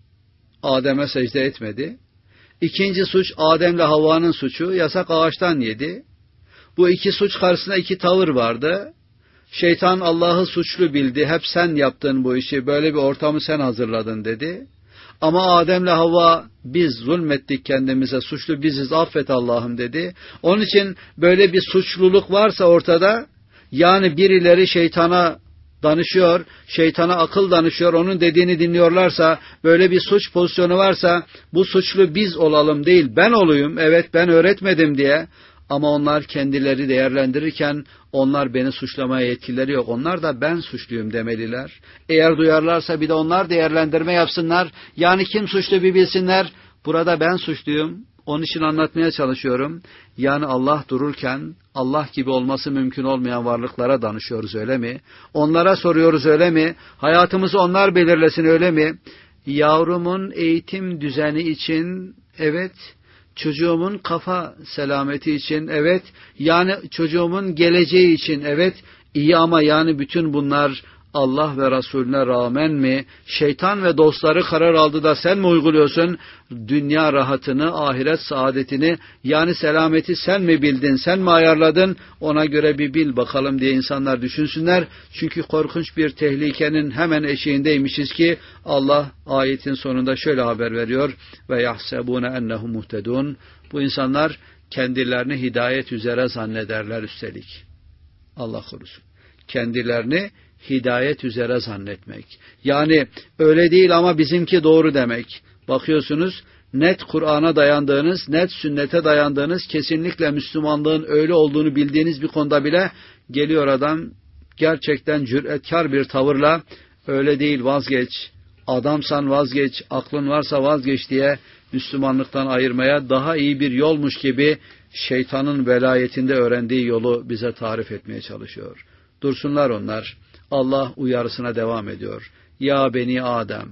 Adem'e secde etmedi. İkinci suç Adem'le Havva'nın suçu, yasak ağaçtan yedi. Bu iki suç karşısında iki tavır vardı. Şeytan Allah'ı suçlu bildi, hep sen yaptın bu işi, böyle bir ortamı sen hazırladın dedi. Ama Adem'le Havva, biz zulmettik kendimize, suçlu biziz, affet Allah'ım dedi. Onun için böyle bir suçluluk varsa ortada, yani birileri şeytana danışıyor, şeytana akıl danışıyor, onun dediğini dinliyorlarsa, böyle bir suç pozisyonu varsa, bu suçlu biz olalım değil, ben olayım, evet ben öğretmedim diye. Ama onlar kendileri değerlendirirken, onlar beni suçlamaya yetkileri yok. Onlar da ben suçluyum demeliler. Eğer duyarlarsa bir de onlar değerlendirme yapsınlar. Yani kim suçlu bir bilsinler. Burada ben suçluyum. Onun için anlatmaya çalışıyorum. Yani Allah dururken Allah gibi olması mümkün olmayan varlıklara danışıyoruz, öyle mi? Onlara soruyoruz, öyle mi? Hayatımızı onlar belirlesin, öyle mi? Yavrumun eğitim düzeni için, evet. Çocuğumun kafa selameti için, evet. Yani çocuğumun geleceği için, evet. İyi ama yani bütün bunlar Allah ve Resulüne rağmen mi? Şeytan ve dostları karar aldı da sen mi uyguluyorsun? Dünya rahatını, ahiret saadetini, yani selameti sen mi bildin, sen mi ayarladın? Ona göre bir bil bakalım diye insanlar düşünsünler. Çünkü korkunç bir tehlikenin hemen eşiğindeymişiz ki Allah ayetin sonunda şöyle haber veriyor. Ve yahsebune ennehum muhtedun. Bu insanlar kendilerini hidayet üzere zannederler üstelik. Allah korusun. Kendilerini hidayet üzere zannetmek. Yani öyle değil ama bizimki doğru demek. Bakıyorsunuz net Kur'an'a dayandığınız, net sünnete dayandığınız, kesinlikle Müslümanlığın öyle olduğunu bildiğiniz bir konuda bile geliyor adam gerçekten cüretkar bir tavırla öyle değil, vazgeç, adamsan vazgeç, aklın varsa vazgeç diye Müslümanlıktan ayırmaya daha iyi bir yolmuş gibi şeytanın velayetinde öğrendiği yolu bize tarif etmeye çalışıyor. Dursunlar onlar. Allah uyarısına devam ediyor. Ya beni Adem,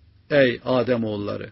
ey Adem oğulları.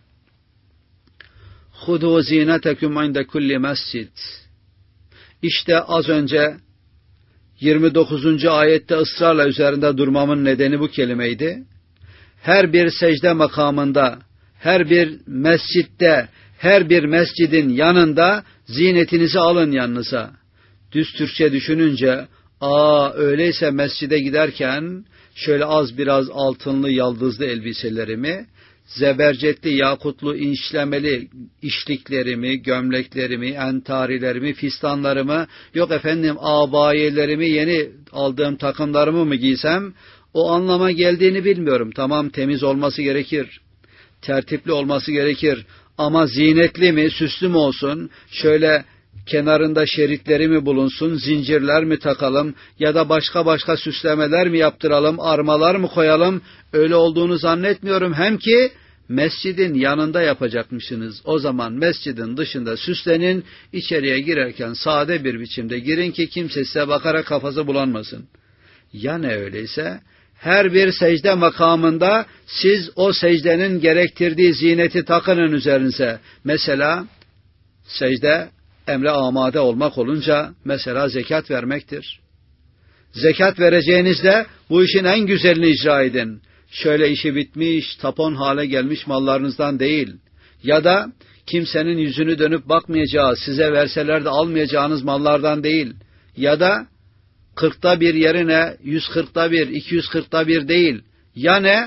Hudu zinetekum inde kulli mescid. İşte az önce 29. ayette ısrarla üzerinde durmamın nedeni bu kelimeydi. her bir secde makamında, her bir mescitte, her bir mescidin yanında zinetinizi alın yanınıza. Düz Türkçe düşününce, öyleyse mescide giderken şöyle az biraz altınlı yaldızlı elbiselerimi, zebercetli yakutlu işlemeli işliklerimi, gömleklerimi, entarilerimi, fistanlarımı, yok efendim abayelerimi, yeni aldığım takımlarımı mı giysem, o anlama geldiğini bilmiyorum. Tamam, temiz olması gerekir, tertipli olması gerekir ama zinetli mi, süslü mü olsun, şöyle kenarında şeritleri mi bulunsun, zincirler mi takalım ya da başka süslemeler mi yaptıralım, armalar mı koyalım, öyle olduğunu zannetmiyorum. Hem ki mescidin yanında yapacakmışsınız. O zaman mescidin dışında süslenin, içeriye girerken sade bir biçimde girin ki kimse size bakarak kafası bulanmasın. Ya ne öyleyse, her bir secde makamında siz o secdenin gerektirdiği zineti takının üzerinize. Mesela secde emre amade olmak olunca mesela zekat vermektir. Zekat vereceğinizde bu işin en güzelini icra edin. Şöyle işi bitmiş, tapon hale gelmiş mallarınızdan değil. Ya da kimsenin yüzünü dönüp bakmayacağı, size verseler de almayacağınız mallardan değil. Ya da 40'ta bir yerine 140'ta bir, 240'ta bir değil. Ya ne?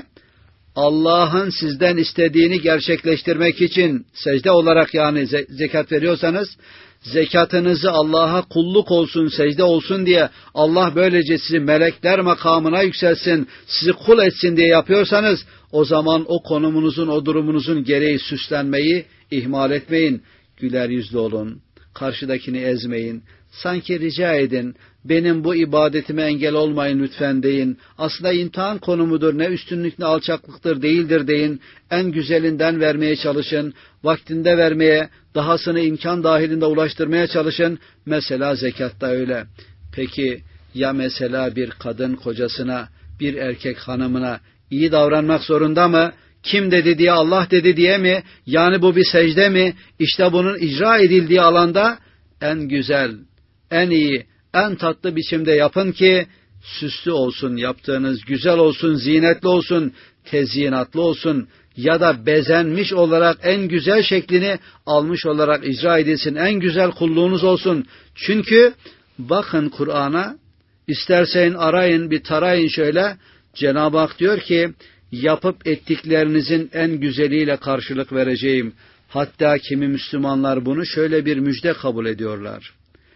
Allah'ın sizden istediğini gerçekleştirmek için secde olarak yani zekat veriyorsanız, zekatınızı Allah'a kulluk olsun, secde olsun diye, Allah böylece sizi melekler makamına yükselsin, sizi kul etsin diye yapıyorsanız, o zaman o konumunuzun, o durumunuzun gereği süslenmeyi ihmal etmeyin. Güler yüzlü olun, karşıdakini ezmeyin, sanki rica edin, benim bu ibadetime engel olmayın lütfen deyin. Aslında imtihan konumudur, ne üstünlük ne alçaklıktır değildir deyin. En güzelinden vermeye çalışın, vaktinde vermeye, dahasını imkan dahilinde ulaştırmaya çalışın. Mesela zekatta öyle. Peki ya mesela bir kadın kocasına, bir erkek hanımına iyi davranmak zorunda mı? Kim dedi diye, Allah dedi diye mi? Yani bu bir secde mi? İşte bunun icra edildiği alanda en güzel, en iyi, en tatlı biçimde yapın ki süslü olsun, yaptığınız güzel olsun, zinetli olsun, tezyinatlı olsun ya da bezenmiş olarak en güzel şeklini almış olarak icra edilsin, en güzel kulluğunuz olsun. Çünkü bakın Kur'an'a, istersen arayın, bir tarayın şöyle, Cenab-ı Hak diyor ki, yapıp ettiklerinizin en güzeliyle karşılık vereceğim. Hatta kimi Müslümanlar bunu şöyle bir müjde kabul ediyorlar.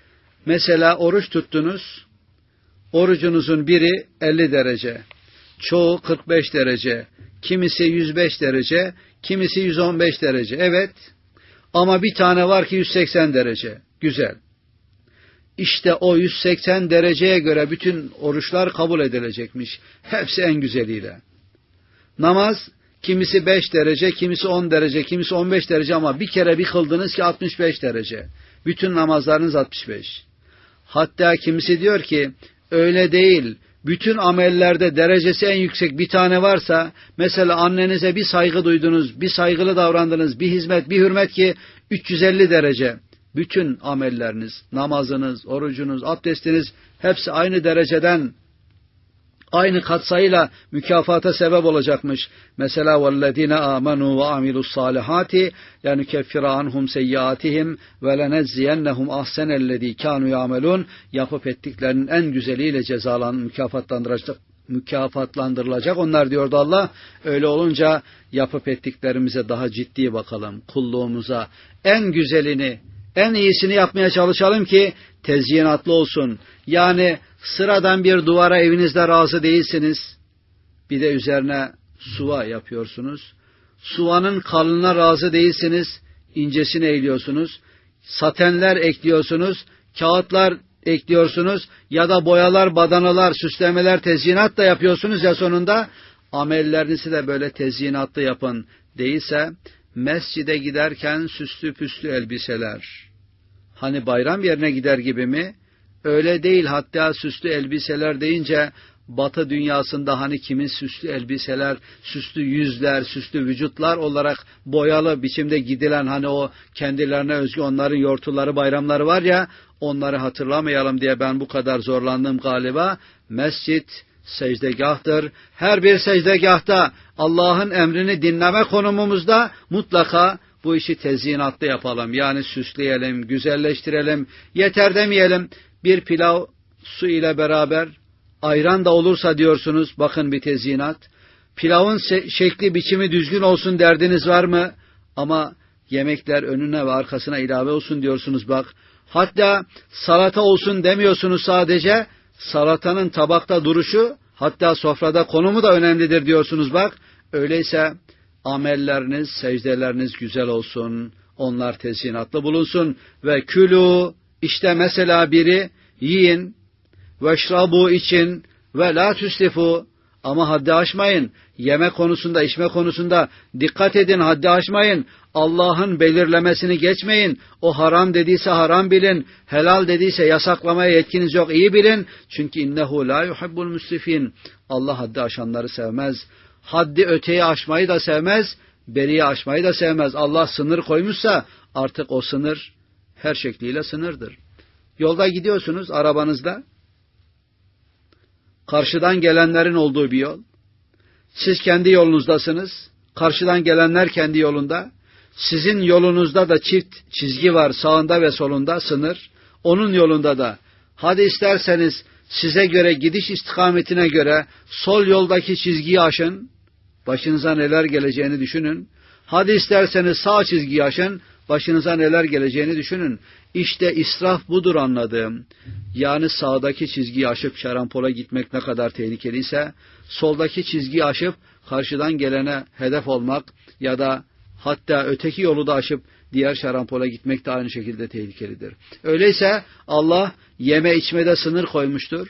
Mesela oruç tuttunuz, orucunuzun biri 50 derece, çoğu 45 derece, kimisi 105 derece, kimisi 115 derece. Evet, ama bir tane var ki 180 derece. Güzel. İşte o 180 dereceye göre bütün oruçlar kabul edilecekmiş. Hepsi en güzeliyle. Namaz, kimisi 5 derece, kimisi 10 derece, kimisi 15 derece ama bir kere bir kıldınız ki 65 derece. Bütün namazlarınız 65. Hatta kimisi diyor ki, öyle değil, bütün amellerde derecesi en yüksek bir tane varsa, mesela annenize bir saygı duydunuz, bir saygılı davrandınız, bir hizmet, bir hürmet ki 350 derece. Bütün amelleriniz, namazınız, orucunuz, abdestiniz hepsi aynı dereceden, aynı katsayıyla mükafata sebep olacakmış. Mesela وَالَّذ۪ينَ آمَنُوا وَعَمِلُوا الصَّالِحَاتِ لَنُكَفِّرَ عَنْهُمْ سَيِّئَاتِهِمْ وَلَنَجْزِيَنَّهُمْ أَحْسَنَ الَّذ۪ي كَانُوا يَعْمَلُونَ yapıp ettiklerinin en güzeliyle mükafatlandırılacak onlar diyordu Allah. Öyle olunca yapıp ettiklerimize daha ciddi bakalım. Kulluğumuza en güzelini, en iyisini yapmaya çalışalım ki tezyinatlı olsun. Yani sıradan bir duvara evinizde razı değilsiniz. Bir de üzerine suva yapıyorsunuz. Suvanın kalınına razı değilsiniz. İncesini eğliyorsunuz. Satenler ekliyorsunuz. Kağıtlar ekliyorsunuz. Ya da boyalar, badanalar, süslemeler, tezyinat da yapıyorsunuz ya sonunda. Amellerinizi de böyle tezyinatlı yapın. Değilse mescide giderken süslü püslü elbiseler. Hani bayram yerine gider gibi mi? Öyle değil. Hatta süslü elbiseler deyince Batı dünyasında hani kimin süslü elbiseler, süslü yüzler, süslü vücutlar olarak boyalı biçimde gidilen hani o kendilerine özgü onların yortuları, bayramları var ya, onları hatırlamayalım diye ben bu kadar zorlandım galiba. Mescit secdegahtır. Her bir secdegahta Allah'ın emrini dinleme konumumuzda mutlaka bu işi tezyinatlı yapalım. Yani süsleyelim, güzelleştirelim. Yeter demeyelim. Bir pilav su ile beraber ayran da olursa diyorsunuz, bakın bir tezyinat. Pilavın şekli, biçimi düzgün olsun derdiniz var mı? Ama yemekler önüne ve arkasına ilave olsun diyorsunuz, bak. Hatta salata olsun demiyorsunuz sadece. Salatanın tabakta duruşu, hatta sofrada konumu da önemlidir diyorsunuz, bak. Öyleyse amelleriniz, secdeleriniz güzel olsun. Onlar tezyinatlı bulunsun. Ve külü, işte mesela biri, yiyin, veşrabu için ve la tüslifu, ama haddi aşmayın. Yeme konusunda, içme konusunda dikkat edin, haddi aşmayın. Allah'ın belirlemesini geçmeyin. O haram dediyse haram bilin. Helal dediyse yasaklamaya yetkiniz yok, iyi bilin. Çünkü innehu la yuhibbul müsrifin. Allah haddi aşanları sevmez. Haddi öteyi aşmayı da sevmez. Beriyi aşmayı da sevmez. Allah sınır koymuşsa artık o sınır her şekliyle sınırdır. Yolda gidiyorsunuz arabanızda. Karşıdan gelenlerin olduğu bir yol. Siz kendi yolunuzdasınız. Karşıdan gelenler kendi yolunda. Sizin yolunuzda da çift çizgi var, sağında ve solunda sınır. Onun yolunda da. Hadi isterseniz size göre, gidiş istikametine göre sol yoldaki çizgiyi aşın. Başınıza neler geleceğini düşünün. Hadi isterseniz sağ çizgiyi aşın. Başınıza neler geleceğini düşünün. İşte israf budur anladığım. Yani sağdaki çizgiyi aşıp şarampola gitmek ne kadar tehlikeliyse, soldaki çizgiyi aşıp karşıdan gelene hedef olmak ya da hatta öteki yolu da aşıp diğer şarampola gitmek de aynı şekilde tehlikelidir. Öyleyse Allah yeme içmede sınır koymuştur.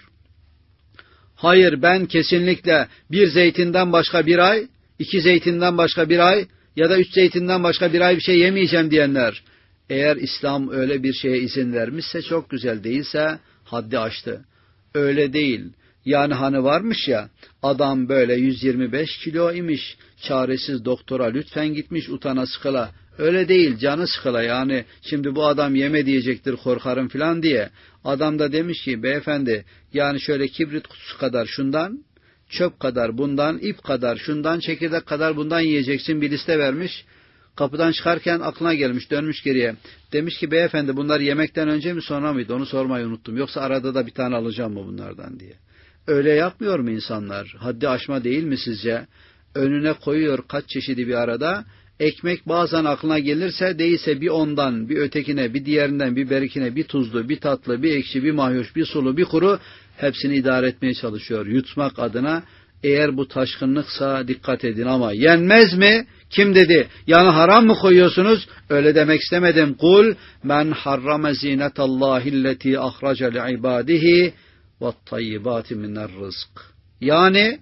Hayır, ben kesinlikle bir zeytinden başka bir ay, 2 zeytinden başka bir ay ya da 3 zeytinden başka bir ay bir şey yemeyeceğim diyenler, eğer İslam öyle bir şeye izin vermişse çok güzel, değilse haddi aştı. Öyle değil. Yani hani varmış ya, adam böyle 125 kilo imiş, çaresiz doktora lütfen gitmiş, utana sıkıla. Öyle değil, canı sıkıla. Yani şimdi bu adam yeme diyecektir, korkarım filan diye. Adam da demiş ki, beyefendi yani şöyle kibrit kutusu kadar şundan, çöp kadar bundan, ip kadar şundan, çekirdek kadar bundan yiyeceksin, bir liste vermiş. Kapıdan çıkarken aklına gelmiş, dönmüş geriye. Demiş ki, beyefendi bunlar yemekten önce mi sonra mıydı? Onu sormayı unuttum. Yoksa arada da bir tane alacağım mı bunlardan diye. Öyle yapmıyor mu insanlar? Haddi aşma değil mi sizce? Önüne koyuyor kaç çeşidi bir arada. Ekmek bazen aklına gelirse, değilse bir ondan, bir ötekine, bir diğerinden, bir berikine, bir tuzlu, bir tatlı, bir ekşi, bir mahyoş, bir sulu, bir kuru, hepsini idare etmeye çalışıyor. Yutmak adına. Eğer bu taşkınlıksa dikkat edin, ama yenmez mi? Kim dedi? Yani haram mı koyuyorsunuz? Öyle demek istemedim. Kul men harrame zinetallahi'lleti ahraca li'ibadihi ve't-tayyibati mine'r-rızk. Yani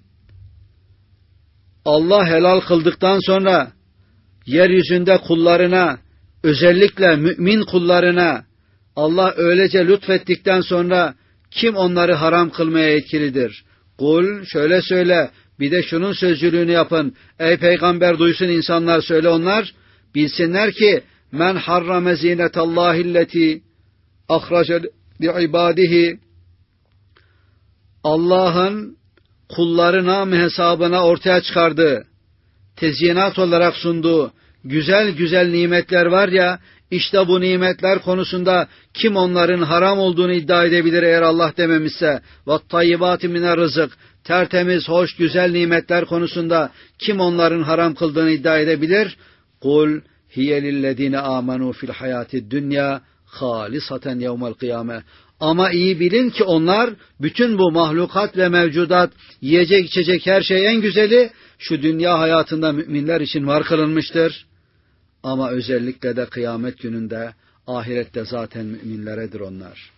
Allah helal kıldıktan sonra yeryüzünde kullarına, özellikle mümin kullarına Allah öylece lütfettikten sonra kim onları haram kılmaya yetkilidir? Kul, şöyle söyle, bir de şunun sözcülüğünü yapın. Ey peygamber, duysun insanlar, söyle onlar, bilsinler ki men harrame zinetallahi'lleti ahraca li'ibadihi, Allah'ın kullarına hesabına ortaya çıkardığı, tezyinat olarak sunduğu güzel güzel nimetler var ya, işte bu nimetler konusunda kim onların haram olduğunu iddia edebilir eğer Allah dememişse? وَالطَّيِّبَاتِ مِنَ الرِّزْقِ, tertemiz, hoş, güzel nimetler konusunda kim onların haram kıldığını iddia edebilir? قُلْ هِيَ لِلَّذ۪ينَ آمَنُوا فِي الْحَيَاةِ الدُّنْيَا خَالِصَةً يَوْمَ الْقِيَامَةِ. Ama iyi bilin ki onlar, bütün bu mahlukat ve mevcudat, yiyecek içecek her şey en güzeli, şu dünya hayatında müminler için var kılınmıştır. Ama özellikle de kıyamet gününde, ahirette zaten müminleredir onlar.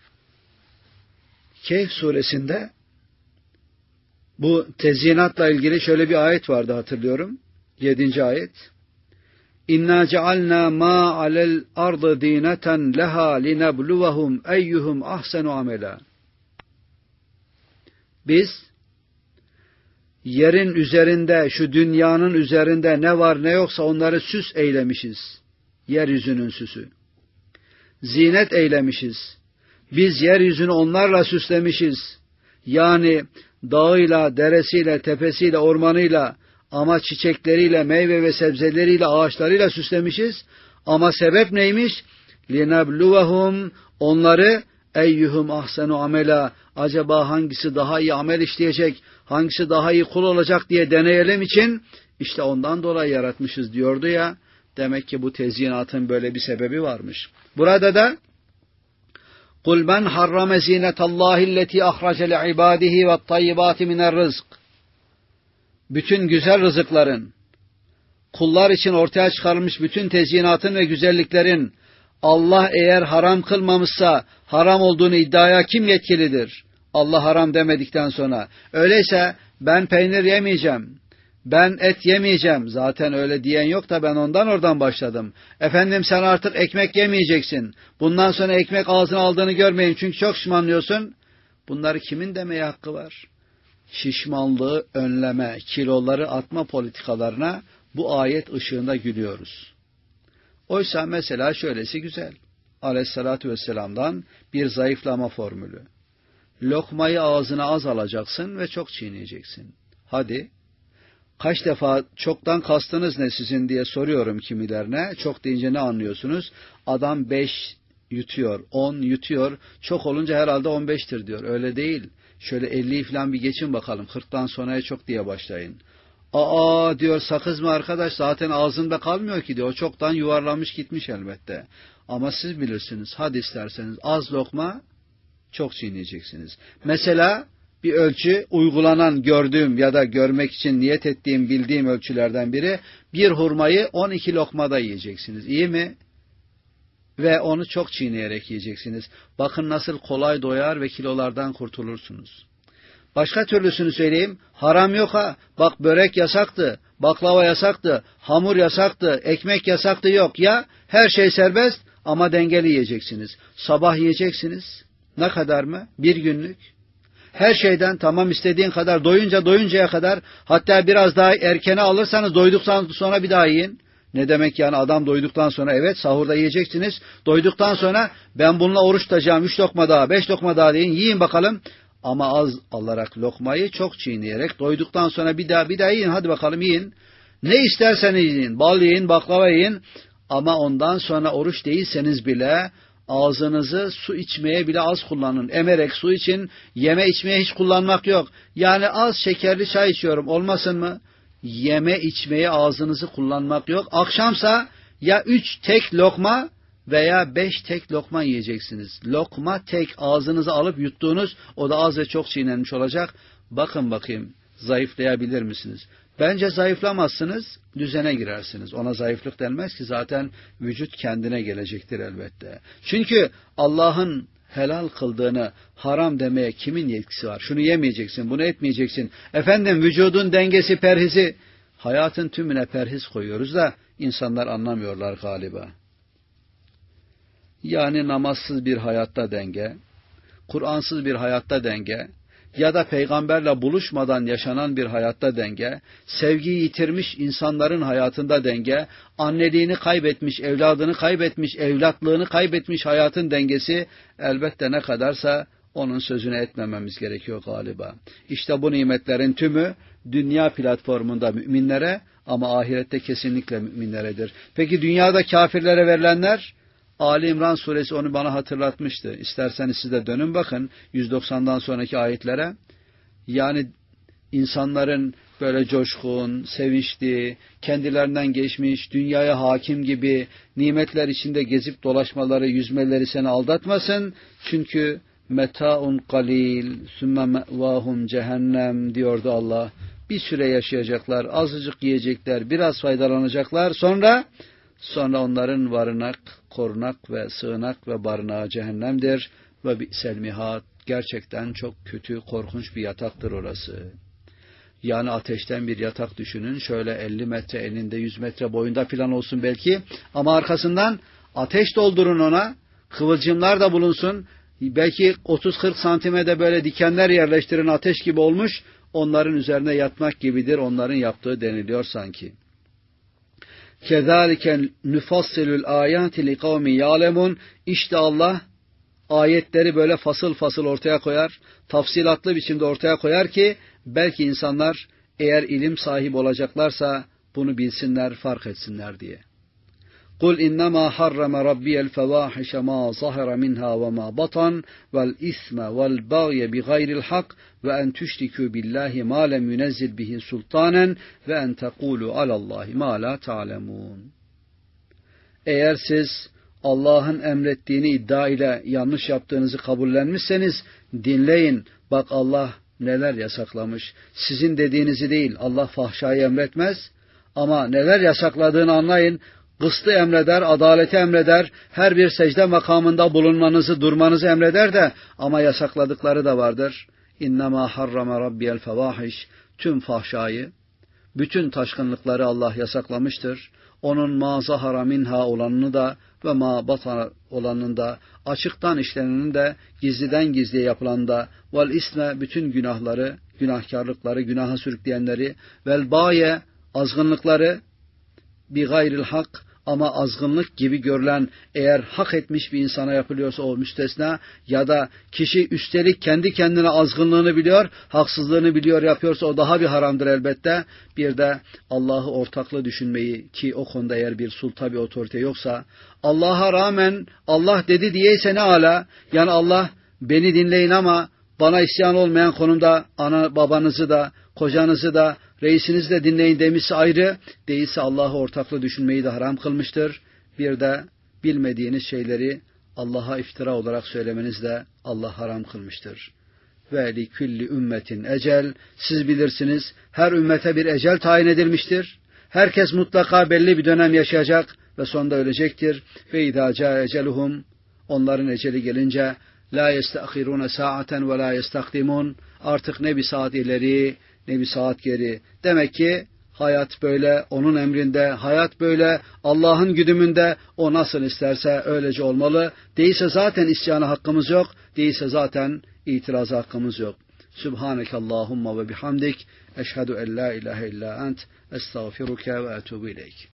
Kehf suresinde bu tezyinatla ilgili şöyle bir ayet vardı, hatırlıyorum. 7. ayet. İnna cealna ma alel ardı dineten leha linebluvahum eyyuhum ahsenu amela. Biz yerin üzerinde, şu dünyanın üzerinde ne var ne yoksa onları süs eylemişiz. Yeryüzünün süsü. Zinet eylemişiz. Biz yeryüzünü onlarla süslemişiz. Yani dağıyla, deresiyle, tepesiyle, ormanıyla, ama çiçekleriyle, meyve ve sebzeleriyle, ağaçlarıyla süslemişiz. Ama sebep neymiş? لِنَبْلُوَهُمْ Onları eyyuhum ahsenu amela, acaba hangisi daha iyi amel işleyecek, hangisi daha iyi kul olacak diye deneyelim için, işte ondan dolayı yaratmışız diyordu ya. Demek ki bu tezyinatın böyle bir sebebi varmış. Burada da قُلْ مَنْ حَرَّمَ زِينَةَ اللّٰهِ الَّتِي أَخْرَجَ لِعِبَادِهِ وَالطَّيِّبَاتِ مِنَ الرِّزْقِ Bütün güzel rızıkların, kullar için ortaya çıkarılmış bütün tezyinatın ve güzelliklerin Allah eğer haram kılmamışsa haram olduğunu iddiaya kim yetkilidir? Allah haram demedikten sonra. Öyleyse ben peynir yemeyeceğim, ben et yemeyeceğim. Zaten öyle diyen yok da ben oradan başladım. Efendim sen artık ekmek yemeyeceksin. Bundan sonra ekmek ağzına aldığını görmeyin çünkü çok şişmanlıyorsun. Bunları kimin demeye hakkı var? Şişmanlığı önleme, kiloları atma politikalarına bu ayet ışığında gülüyoruz. Oysa mesela şöylesi güzel. Aleyhissalatü vesselam'dan bir zayıflama formülü. Lokmayı ağzına az alacaksın ve çok çiğneyeceksin. Hadi, kaç defa çoktan kastınız ne sizin diye soruyorum kimilerine. Çok deyince ne anlıyorsunuz? Adam 5 yutuyor, 10 yutuyor. Çok olunca herhalde 15'tir diyor. Öyle değil. Şöyle 50'yi falan bir geçin bakalım. 40'tan sonraya çok diye başlayın. Aa diyor, sakız mı arkadaş, zaten ağzında kalmıyor ki diyor. O çoktan yuvarlanmış gitmiş elbette. Ama siz bilirsiniz. Hadi isterseniz az lokma, çok çiğneyeceksiniz. Mesela bir ölçü uygulanan, gördüğüm ya da görmek için niyet ettiğim, bildiğim ölçülerden biri, bir hurmayı 12 lokmada yiyeceksiniz. İyi mi? Ve onu çok çiğneyerek yiyeceksiniz. Bakın nasıl kolay doyar ve kilolardan kurtulursunuz. Başka türlüsünü söyleyeyim. Haram yok ha. Bak börek yasaktı, baklava yasaktı, hamur yasaktı, ekmek yasaktı yok. Ya her şey serbest ama dengeli yiyeceksiniz. Sabah yiyeceksiniz. Ne kadar mı? Bir günlük. Her şeyden tamam, istediğin kadar doyuncaya kadar, hatta biraz daha erkene alırsanız doyduktan sonra bir daha yiyin. Ne demek yani adam doyduktan sonra? Evet, sahurda yiyeceksiniz. Doyduktan sonra ben bununla oruç tutacağım, 3 lokma daha, 5 lokma daha deyin, yiyin bakalım. Ama az alarak lokmayı, çok çiğneyerek, doyduktan sonra bir daha yiyin, hadi bakalım yiyin. Ne isterseniz yiyin, bal yiyin, baklava yiyin. Ama ondan sonra oruç değilseniz bile ağzınızı su içmeye bile az kullanın. Emerek su için, yeme içmeye hiç kullanmak yok. Yani az şekerli çay içiyorum, olmasın mı? Yeme içmeye ağzınızı kullanmak yok. Akşamsa ya 3 tek lokma veya 5 tek lokma yiyeceksiniz. Lokma tek, ağzınıza alıp yuttuğunuz, o da az ve çok çiğnenmiş olacak. Bakın bakayım, zayıflayabilir misiniz? Bence zayıflamazsınız, düzene girersiniz. Ona zayıflık denmez ki, zaten vücut kendine gelecektir elbette. Çünkü Allah'ın helal kıldığını haram demeye kimin yetkisi var? Şunu yemeyeceksin, bunu etmeyeceksin. Efendim vücudun dengesi, perhizi, hayatın tümüne perhiz koyuyoruz da insanlar anlamıyorlar galiba. Yani namazsız bir hayatta denge, Kur'ansız bir hayatta denge ya da peygamberle buluşmadan yaşanan bir hayatta denge, sevgiyi yitirmiş insanların hayatında denge, anneliğini kaybetmiş, evladını kaybetmiş, evlatlığını kaybetmiş hayatın dengesi, elbette ne kadarsa onun sözünü etmememiz gerekiyor galiba. İşte bu nimetlerin tümü dünya platformunda müminlere, ama ahirette kesinlikle müminleredir. Peki dünyada kafirlere verilenler? Ali İmran suresi onu bana hatırlatmıştı. İsterseniz siz de dönün bakın 190'dan sonraki ayetlere. Yani insanların böyle coşkun, sevinçli, kendilerinden geçmiş, dünyaya hakim gibi nimetler içinde gezip dolaşmaları, yüzmeleri seni aldatmasın. Çünkü metaun qalil, sümme me'vahum cehennem diyordu Allah. Bir süre yaşayacaklar, azıcık yiyecekler, biraz faydalanacaklar. Sonra onların varınak, korunak ve sığınak ve barınağı cehennemdir. Ve bi'sel mihad, gerçekten çok kötü, korkunç bir yataktır orası. Yani ateşten bir yatak düşünün. Şöyle 50 metre eninde, 100 metre boyunda filan olsun belki. Ama arkasından ateş doldurun ona. Kıvılcımlar da bulunsun. Belki 30-40 santime de böyle dikenler yerleştirin, ateş gibi olmuş. Onların üzerine yatmak gibidir. Onların yaptığı deniliyor sanki. كَذَٰلِكَ نُفَصِّلُ الْآيَاتِ لِقَوْمِ يَعْلَمُونَ İşte Allah ayetleri böyle fasıl fasıl ortaya koyar, tafsilatlı biçimde ortaya koyar ki belki insanlar eğer ilim sahibi olacaklarsa bunu bilsinler, fark etsinler diye. قُلْ اِنَّمَا حَرَّمَ رَبِّيَ الْفَوَاحِشَ مَا ظَهَرَ مِنْهَا وَمَا بَطَنَ وَالْإِثْمَ وَالْبَغْيَ بِغَيْرِ الْحَقِّ وَاَنْ تُشْرِكُوا بِاللّٰهِ مَا لَمْ يُنَزِّلْ بِهِ سُلْطَانًا وَاَنْ تَقُولُوا عَلَى اللّٰهِ مَا لَا تَعْلَمُونَ. Eğer siz Allah'ın emrettiğini iddia ile yanlış yaptığınızı kabullenmişseniz dinleyin. Bak Allah neler yasaklamış. Sizin dediğinizi değil, Allah fahşayı emretmez ama neler yasakladığını anlayın. Kıstı emreder, adaleti emreder, her bir secde makamında bulunmanızı, durmanızı emreder de ama yasakladıkları da vardır. İnnemâ harrama rabbiyel fevahiş. Tüm fahşayı, bütün taşkınlıkları Allah yasaklamıştır. Onun ma zahara minha olanını da ve ma batana olanını da, açıktan işleneni de, gizliden gizliye yapılanı da, vel isme bütün günahları, günahkarlıkları, günaha sürükleyenleri, vel baye azgınlıkları, bi gayril hak ama azgınlık gibi görülen eğer hak etmiş bir insana yapılıyorsa o müstesna ya da kişi üstelik kendi kendine azgınlığını biliyor, haksızlığını biliyor yapıyorsa o daha bir haramdır elbette. Bir de Allah'ı ortaklı düşünmeyi ki o konuda eğer bir sulta bir otorite yoksa Allah'a rağmen Allah dedi diyeyse ne ala yani Allah beni dinleyin ama bana isyan olmayan konumda ana babanızı da kocanızı da reisinizi de dinleyin demişse ayrı, değilse Allah'ı ortaklı düşünmeyi de haram kılmıştır. Bir de bilmediğiniz şeyleri Allah'a iftira olarak söylemeniz de Allah haram kılmıştır. Ve li külli ümmetin ecel, siz bilirsiniz her ümmete bir ecel tayin edilmiştir. Herkes mutlaka belli bir dönem yaşayacak ve sonunda ölecektir. Ve idâ câ eceluhum, onların eceli gelince la yestahirûne sa'aten ve la yestakdimun, artık ne bir saat ileri ne bir saat geri. Demek ki hayat böyle, onun emrinde, hayat böyle, Allah'ın güdümünde, o nasıl isterse öylece olmalı. Değilse zaten isyana hakkımız yok, değilse zaten itiraza hakkımız yok. Subhaneke Allahumma ve bihamdik, eşhedü en la ilahe illa ent, estağfiruke ve etubu ileyk.